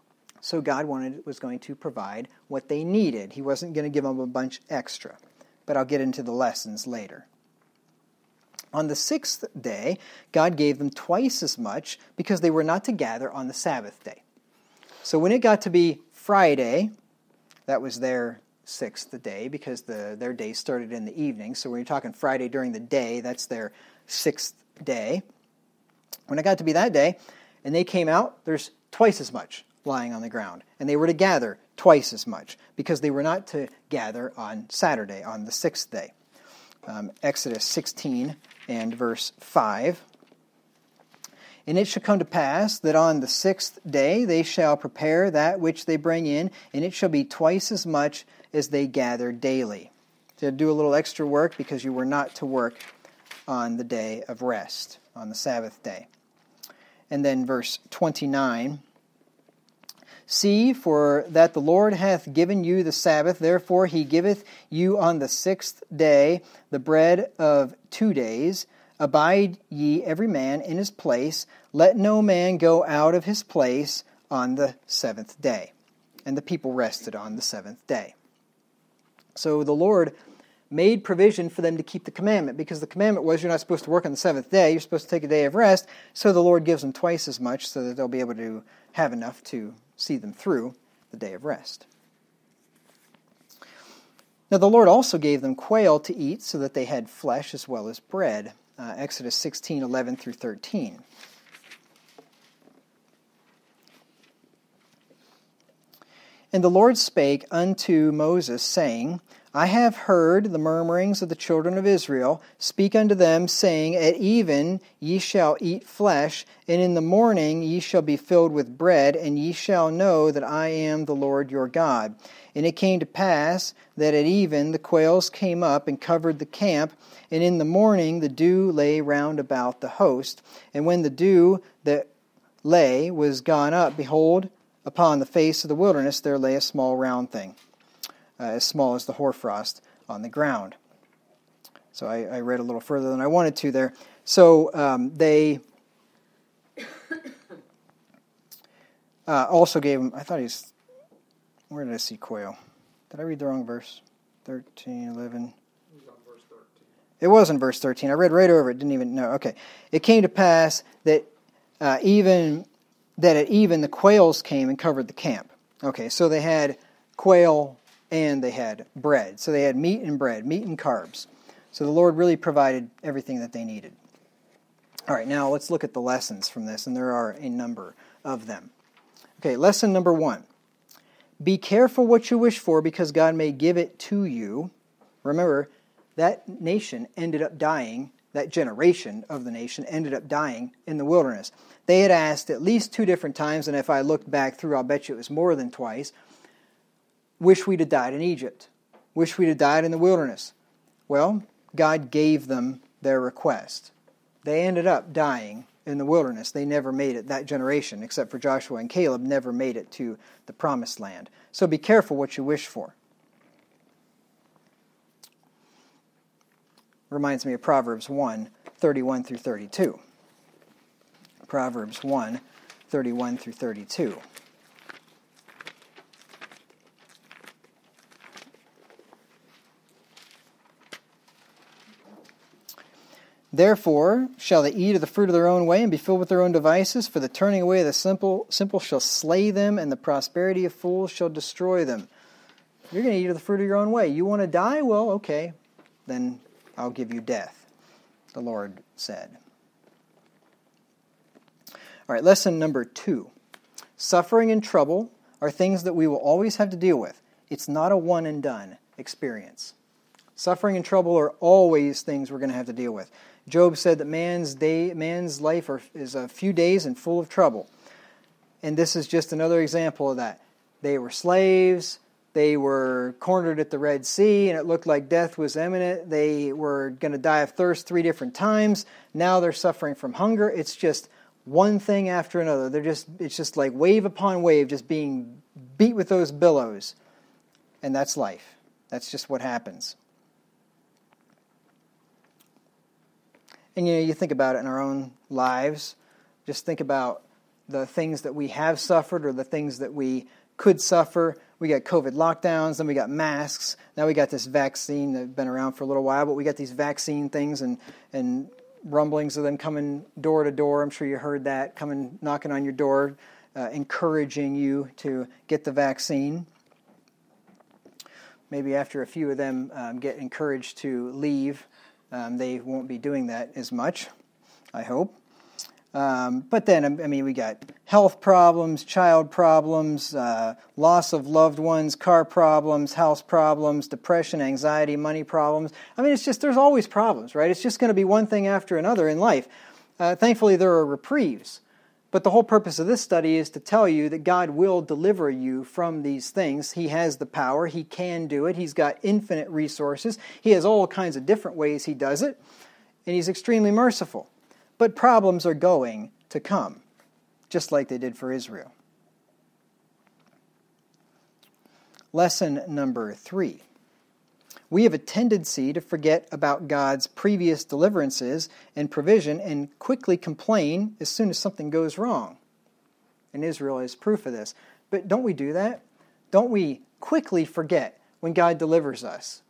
So God was going to provide what they needed. He wasn't going to give them a bunch extra. But I'll get into the lessons later. On the 6th day, God gave them twice as much because they were not to gather on the Sabbath day. So when it got to be Friday, that was their 6th day because their day started in the evening. So when you're talking Friday during the day, that's their 6th day. When it got to be that day, and they came out, there's twice as much lying on the ground. And they were to gather twice as much because they were not to gather on Saturday, on the 6th day. Exodus 16 and verse 5. And it shall come to pass that on the 6th day they shall prepare that which they bring in, and it shall be twice as much as they gather daily. To do a little extra work because you were not to work on the day of rest, on the Sabbath day. And then verse 29. See, for that the Lord hath given you the Sabbath, therefore he giveth you on the 6th day the bread of 2 days. Abide ye every man in his place. Let no man go out of his place on the 7th day. And the people rested on the 7th day. So the Lord made provision for them to keep the commandment, because the commandment was you're not supposed to work on the 7th day, you're supposed to take a day of rest, so the Lord gives them twice as much so that they'll be able to have enough to see them through the day of rest. Now the Lord also gave them quail to eat so that they had flesh as well as bread. Exodus 16:11 through 13. And the Lord spake unto Moses, saying, I have heard the murmurings of the children of Israel. Speak unto them, saying, At even ye shall eat flesh, and in the morning ye shall be filled with bread, and ye shall know that I am the Lord your God. And it came to pass that at even the quails came up and covered the camp, and in the morning the dew lay round about the host. And when the dew that lay was gone up, behold, upon the face of the wilderness there lay a small round thing, as small as the hoarfrost on the ground. So I read a little further than I wanted to there. So they also gave him, I thought he's, where did I see quail? Did I read the wrong verse? 13, 11. It was on verse 13. It was in verse 13. I read right over it, didn't even know. Okay. It came to pass that at even the quails came and covered the camp. Okay, so they had quail and they had bread. So they had meat and bread, meat and carbs. So the Lord really provided everything that they needed. All right, now let's look at the lessons from this, and there are a number of them. Okay, lesson number 1. Be careful what you wish for, because God may give it to you. Remember, that nation ended up dying, that generation of the nation ended up dying in the wilderness. They had asked at least 2 different times, and if I looked back through, I'll bet you it was more than twice, wish we'd have died in Egypt. Wish we'd have died in the wilderness. Well, God gave them their request. They ended up dying in the wilderness. They never made it, that generation, except for Joshua and Caleb, never made it to the promised land. So be careful what you wish for. Reminds me of Proverbs 1, 31 through 32. Proverbs 1, 31 through 32. Therefore shall they eat of the fruit of their own way and be filled with their own devices, for the turning away of the simple shall slay them, and the prosperity of fools shall destroy them. You're going to eat of the fruit of your own way. You want to die? Well, okay, then I'll give you death, the Lord said. All right, lesson number 2. Suffering and trouble are things that we will always have to deal with. It's not a one and done experience. Suffering and trouble are always things we're going to have to deal with. Job said that man's life is a few days and full of trouble. And this is just another example of that. They were slaves. They were cornered at the Red Sea, and it looked like death was imminent. They were going to die of thirst 3 different times. Now they're suffering from hunger. It's just one thing after another. It's just like wave upon wave, just being beat with those billows. And that's life. That's just what happens. And you think about it in our own lives. Just think about the things that we have suffered or the things that we could suffer. We got COVID lockdowns, then we got masks. Now we got this vaccine that's been around for a little while, but we got these vaccine things and rumblings of them coming door to door. I'm sure you heard that, coming knocking on your door, encouraging you to get the vaccine. Maybe after a few of them get encouraged to leave, they won't be doing that as much, I hope. But then, I mean, we got health problems, child problems, loss of loved ones, car problems, house problems, depression, anxiety, money problems. I mean, it's just, there's always problems, right? It's just going to be one thing after another in life. Thankfully, there are reprieves. But the whole purpose of this study is to tell you that God will deliver you from these things. He has the power. He can do it. He's got infinite resources. He has all kinds of different ways He does it. And He's extremely merciful. But problems are going to come, just like they did for Israel. Lesson number 3. We have a tendency to forget about God's previous deliverances and provision and quickly complain as soon as something goes wrong. And Israel is proof of this. But don't we do that? Don't we quickly forget when God delivers us?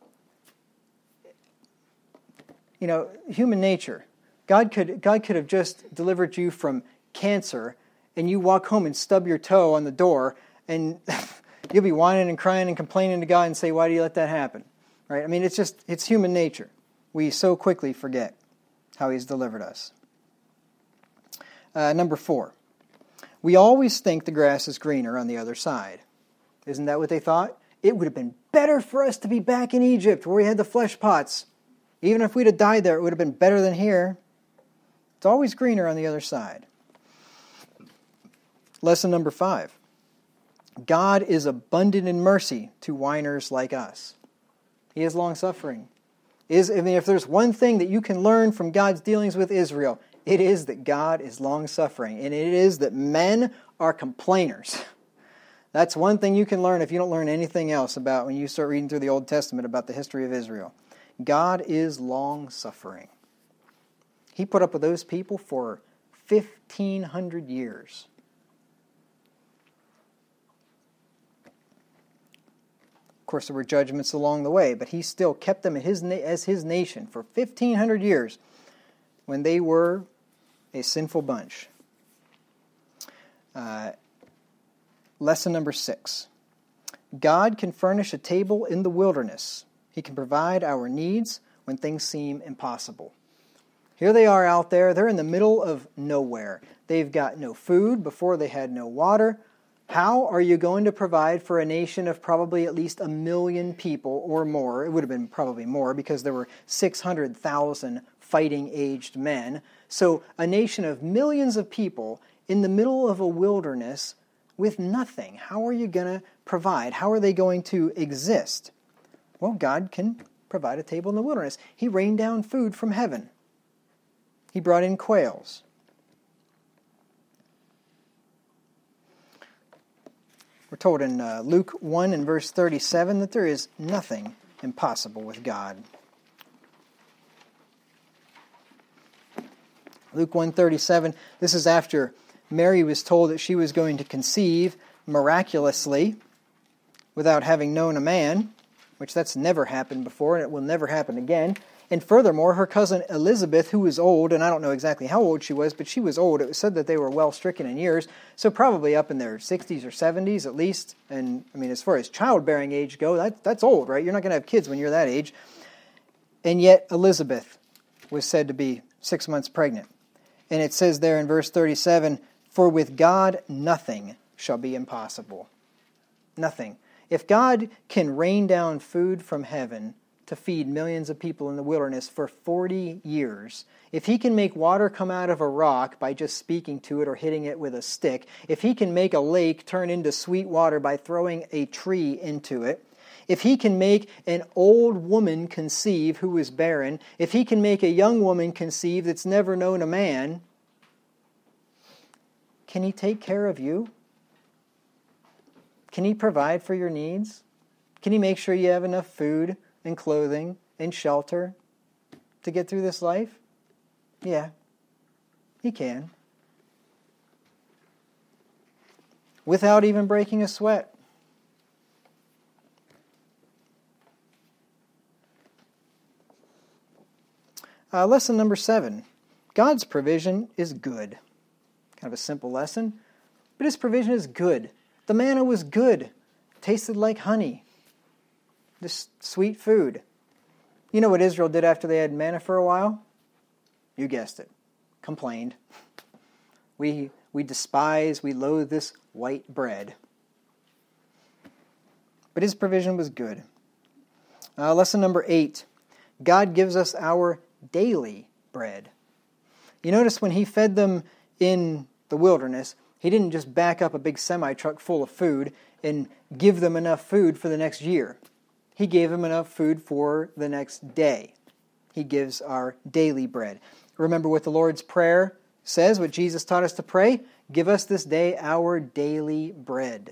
You know, human nature. God could have just delivered you from cancer, and you walk home and stub your toe on the door, and you'll be whining and crying and complaining to God and say, "Why do you let that happen?" Right? I mean, it's human nature. We so quickly forget how He's delivered us. Number 4. We always think the grass is greener on the other side. Isn't that what they thought? It would have been better for us to be back in Egypt where we had the flesh pots. Even if we'd have died there, it would have been better than here. It's always greener on the other side. Lesson number 5. God is abundant in mercy to whiners like us. He is long-suffering. If there's one thing that you can learn from God's dealings with Israel, it is that God is long-suffering, and it is that men are complainers. That's one thing you can learn if you don't learn anything else about when you start reading through the Old Testament about the history of Israel. God is long-suffering. He put up with those people for 1,500 years. Of course, there were judgments along the way, but He still kept them as His nation for 1,500 years when they were a sinful bunch. Lesson number 6. God can furnish a table in the wilderness. He can provide our needs when things seem impossible. Here they are out there. They're in the middle of nowhere. They've got no food. Before they had no water. How are you going to provide for a nation of probably at least 1 million people or more? It would have been probably more because there were 600,000 fighting-aged men. So a nation of millions of people in the middle of a wilderness with nothing. How are you going to provide? How are they going to exist? Well, God can provide a table in the wilderness. He rained down food from heaven. He brought in quails. We're told in Luke 1 and verse 37 that there is nothing impossible with God. Luke 1:37, this is after Mary was told that she was going to conceive miraculously without having known a man, which that's never happened before and it will never happen again. And furthermore, her cousin Elizabeth, who was old, and I don't know exactly how old she was, but she was old. It was said that they were well stricken in years, so probably up in their 60s or 70s at least. And I mean, as far as childbearing age go, that's old, right? You're not going to have kids when you're that age. And yet Elizabeth was said to be 6 months pregnant. And it says there in verse 37, "For with God nothing shall be impossible." Nothing. If God can rain down food from heaven to feed millions of people in the wilderness for 40 years, if He can make water come out of a rock by just speaking to it or hitting it with a stick, if He can make a lake turn into sweet water by throwing a tree into it, if He can make an old woman conceive who is barren, if He can make a young woman conceive that's never known a man, can He take care of you? Can He provide for your needs? Can He make sure you have enough food and clothing and shelter to get through this life? Yeah, He can. without even breaking a sweat. Lesson number 7. God's provision is good. Kind of a simple lesson, but His provision is good. The manna was good. Tasted like honey. Just sweet food. You know what Israel did after they had manna for a while? You guessed it. Complained. We despise, we loathe this white bread. But His provision was good. Lesson number 8. God gives us our daily bread. You notice when He fed them in the wilderness, He didn't just back up a big semi-truck full of food and give them enough food for the next year. He gave them enough food for the next day. He gives our daily bread. Remember what the Lord's Prayer says, what Jesus taught us to pray? Give us this day our daily bread.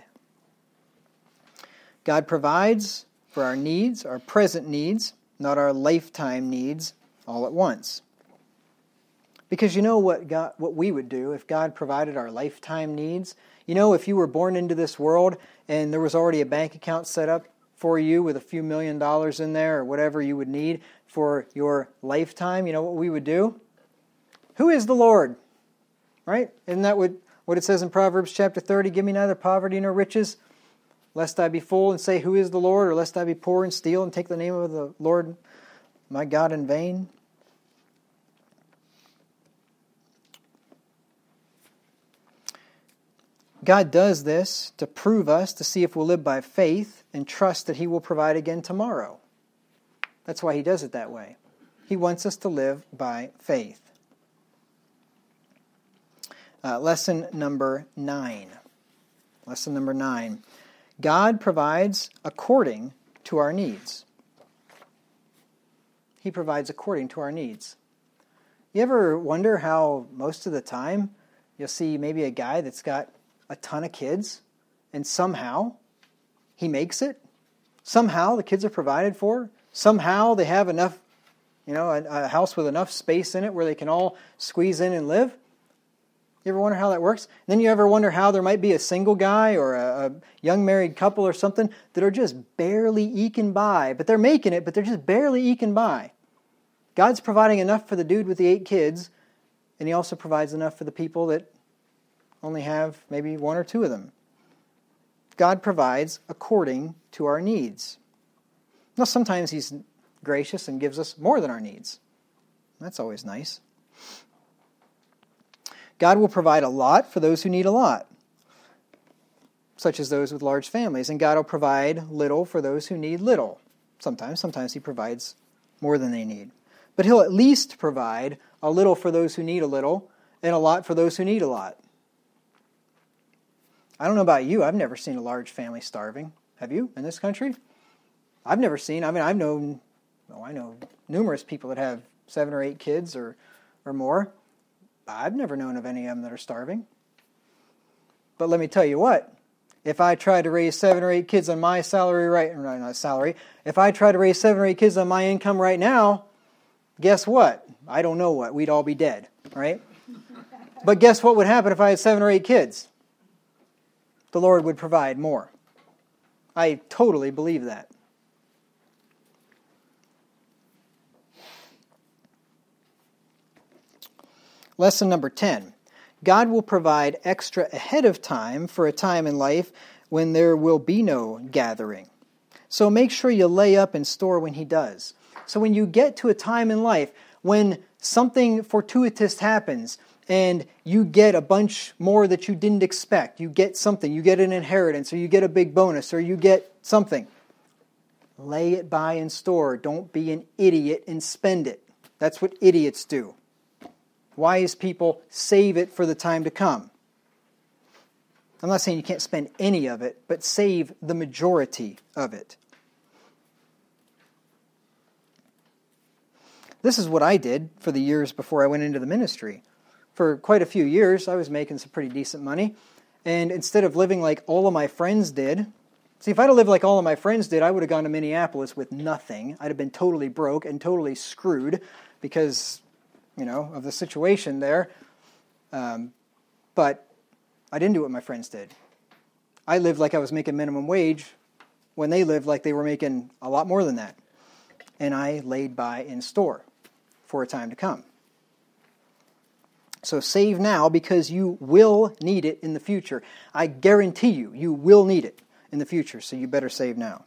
God provides for our needs, our present needs, not our lifetime needs, all at once. Because you know what we would do if God provided our lifetime needs? You know, if you were born into this world and there was already a bank account set up for you with a few $1 million in there or whatever you would need for your lifetime, you know what we would do? Who is the Lord? Right? Isn't that what it says in Proverbs chapter 30? Give me neither poverty nor riches, lest I be full and say, who is the Lord? Or lest I be poor and steal and take the name of the Lord my God in vain. God does this to prove us, to see if we'll live by faith and trust that He will provide again tomorrow. That's why He does it that way. He wants us to live by faith. Lesson number 9. Lesson number 9. God provides according to our needs. He provides according to our needs. You ever wonder how most of the time you'll see maybe a guy that's got a ton of kids and somehow he makes it? Somehow the kids are provided for? Somehow they have enough, a house with enough space in it where they can all squeeze in and live? You ever wonder how that works? And then you ever wonder how there might be a single guy or a young married couple or something that are just barely eking by, but they're making it, but they're just barely eking by. God's providing enough for the dude with the 8 kids, and He also provides enough for the people that only have maybe 1 or 2 of them. God provides according to our needs. Now, sometimes He's gracious and gives us more than our needs. That's always nice. God will provide a lot for those who need a lot, such as those with large families. And God will provide little for those who need little. Sometimes He provides more than they need. But He'll at least provide a little for those who need a little and a lot for those who need a lot. I don't know about you, I've never seen a large family starving. Have you, in this country? I've never seen, I know numerous people that have 7 or 8 kids or more. I've never known of any of them that are starving. But let me tell you what, if I tried to raise 7 or 8 kids on my if I tried to raise 7 or 8 kids on my income right now, guess what? I don't know what. We'd all be dead, right? But guess what would happen if I had 7 or 8 kids? The Lord would provide more. I totally believe that. Lesson number 10. God will provide extra ahead of time for a time in life when there will be no gathering. So make sure you lay up and store when He does. So when you get to a time in life when something fortuitous happens and you get a bunch more that you didn't expect, you get something, you get an inheritance, or you get a big bonus, or you get something, lay it by and store. Don't be an idiot and spend it. That's what idiots do. Wise people save it for the time to come. I'm not saying you can't spend any of it, but save the majority of it. This is what I did for the years before I went into the ministry. For quite a few years, I was making some pretty decent money. And instead of living like all of my friends did, see, if I'd have lived like all of my friends did, I would have gone to Minneapolis with nothing. I'd have been totally broke and totally screwed because of the situation there. But I didn't do what my friends did. I lived like I was making minimum wage when they lived like they were making a lot more than that. And I laid by in store for a time to come. So save now because you will need it in the future. I guarantee you, you will need it in the future, so you better save now.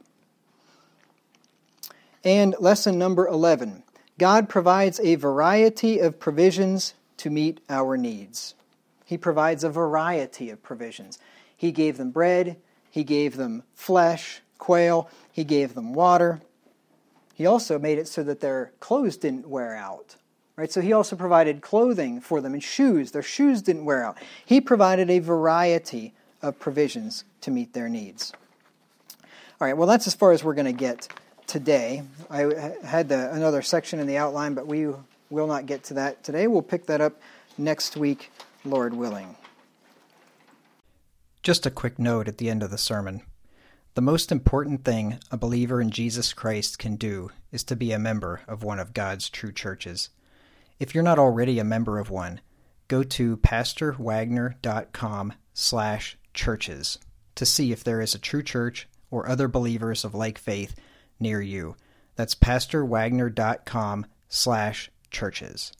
And lesson number 11. God provides a variety of provisions to meet our needs. He provides a variety of provisions. He gave them bread, He gave them flesh, quail, He gave them water. He also made it so that their clothes didn't wear out. Right? So He also provided clothing for them and shoes. Their shoes didn't wear out. He provided a variety of provisions to meet their needs. All right, well, that's as far as we're going to get today. I had another section in the outline, but we will not get to that today. We'll pick that up next week, Lord willing. Just a quick note at the end of the sermon. The most important thing a believer in Jesus Christ can do is to be a member of one of God's true churches. If you're not already a member of one, go to pastorwagner.com/churches to see if there is a true church or other believers of like faith near you. That's pastorwagner.com/churches.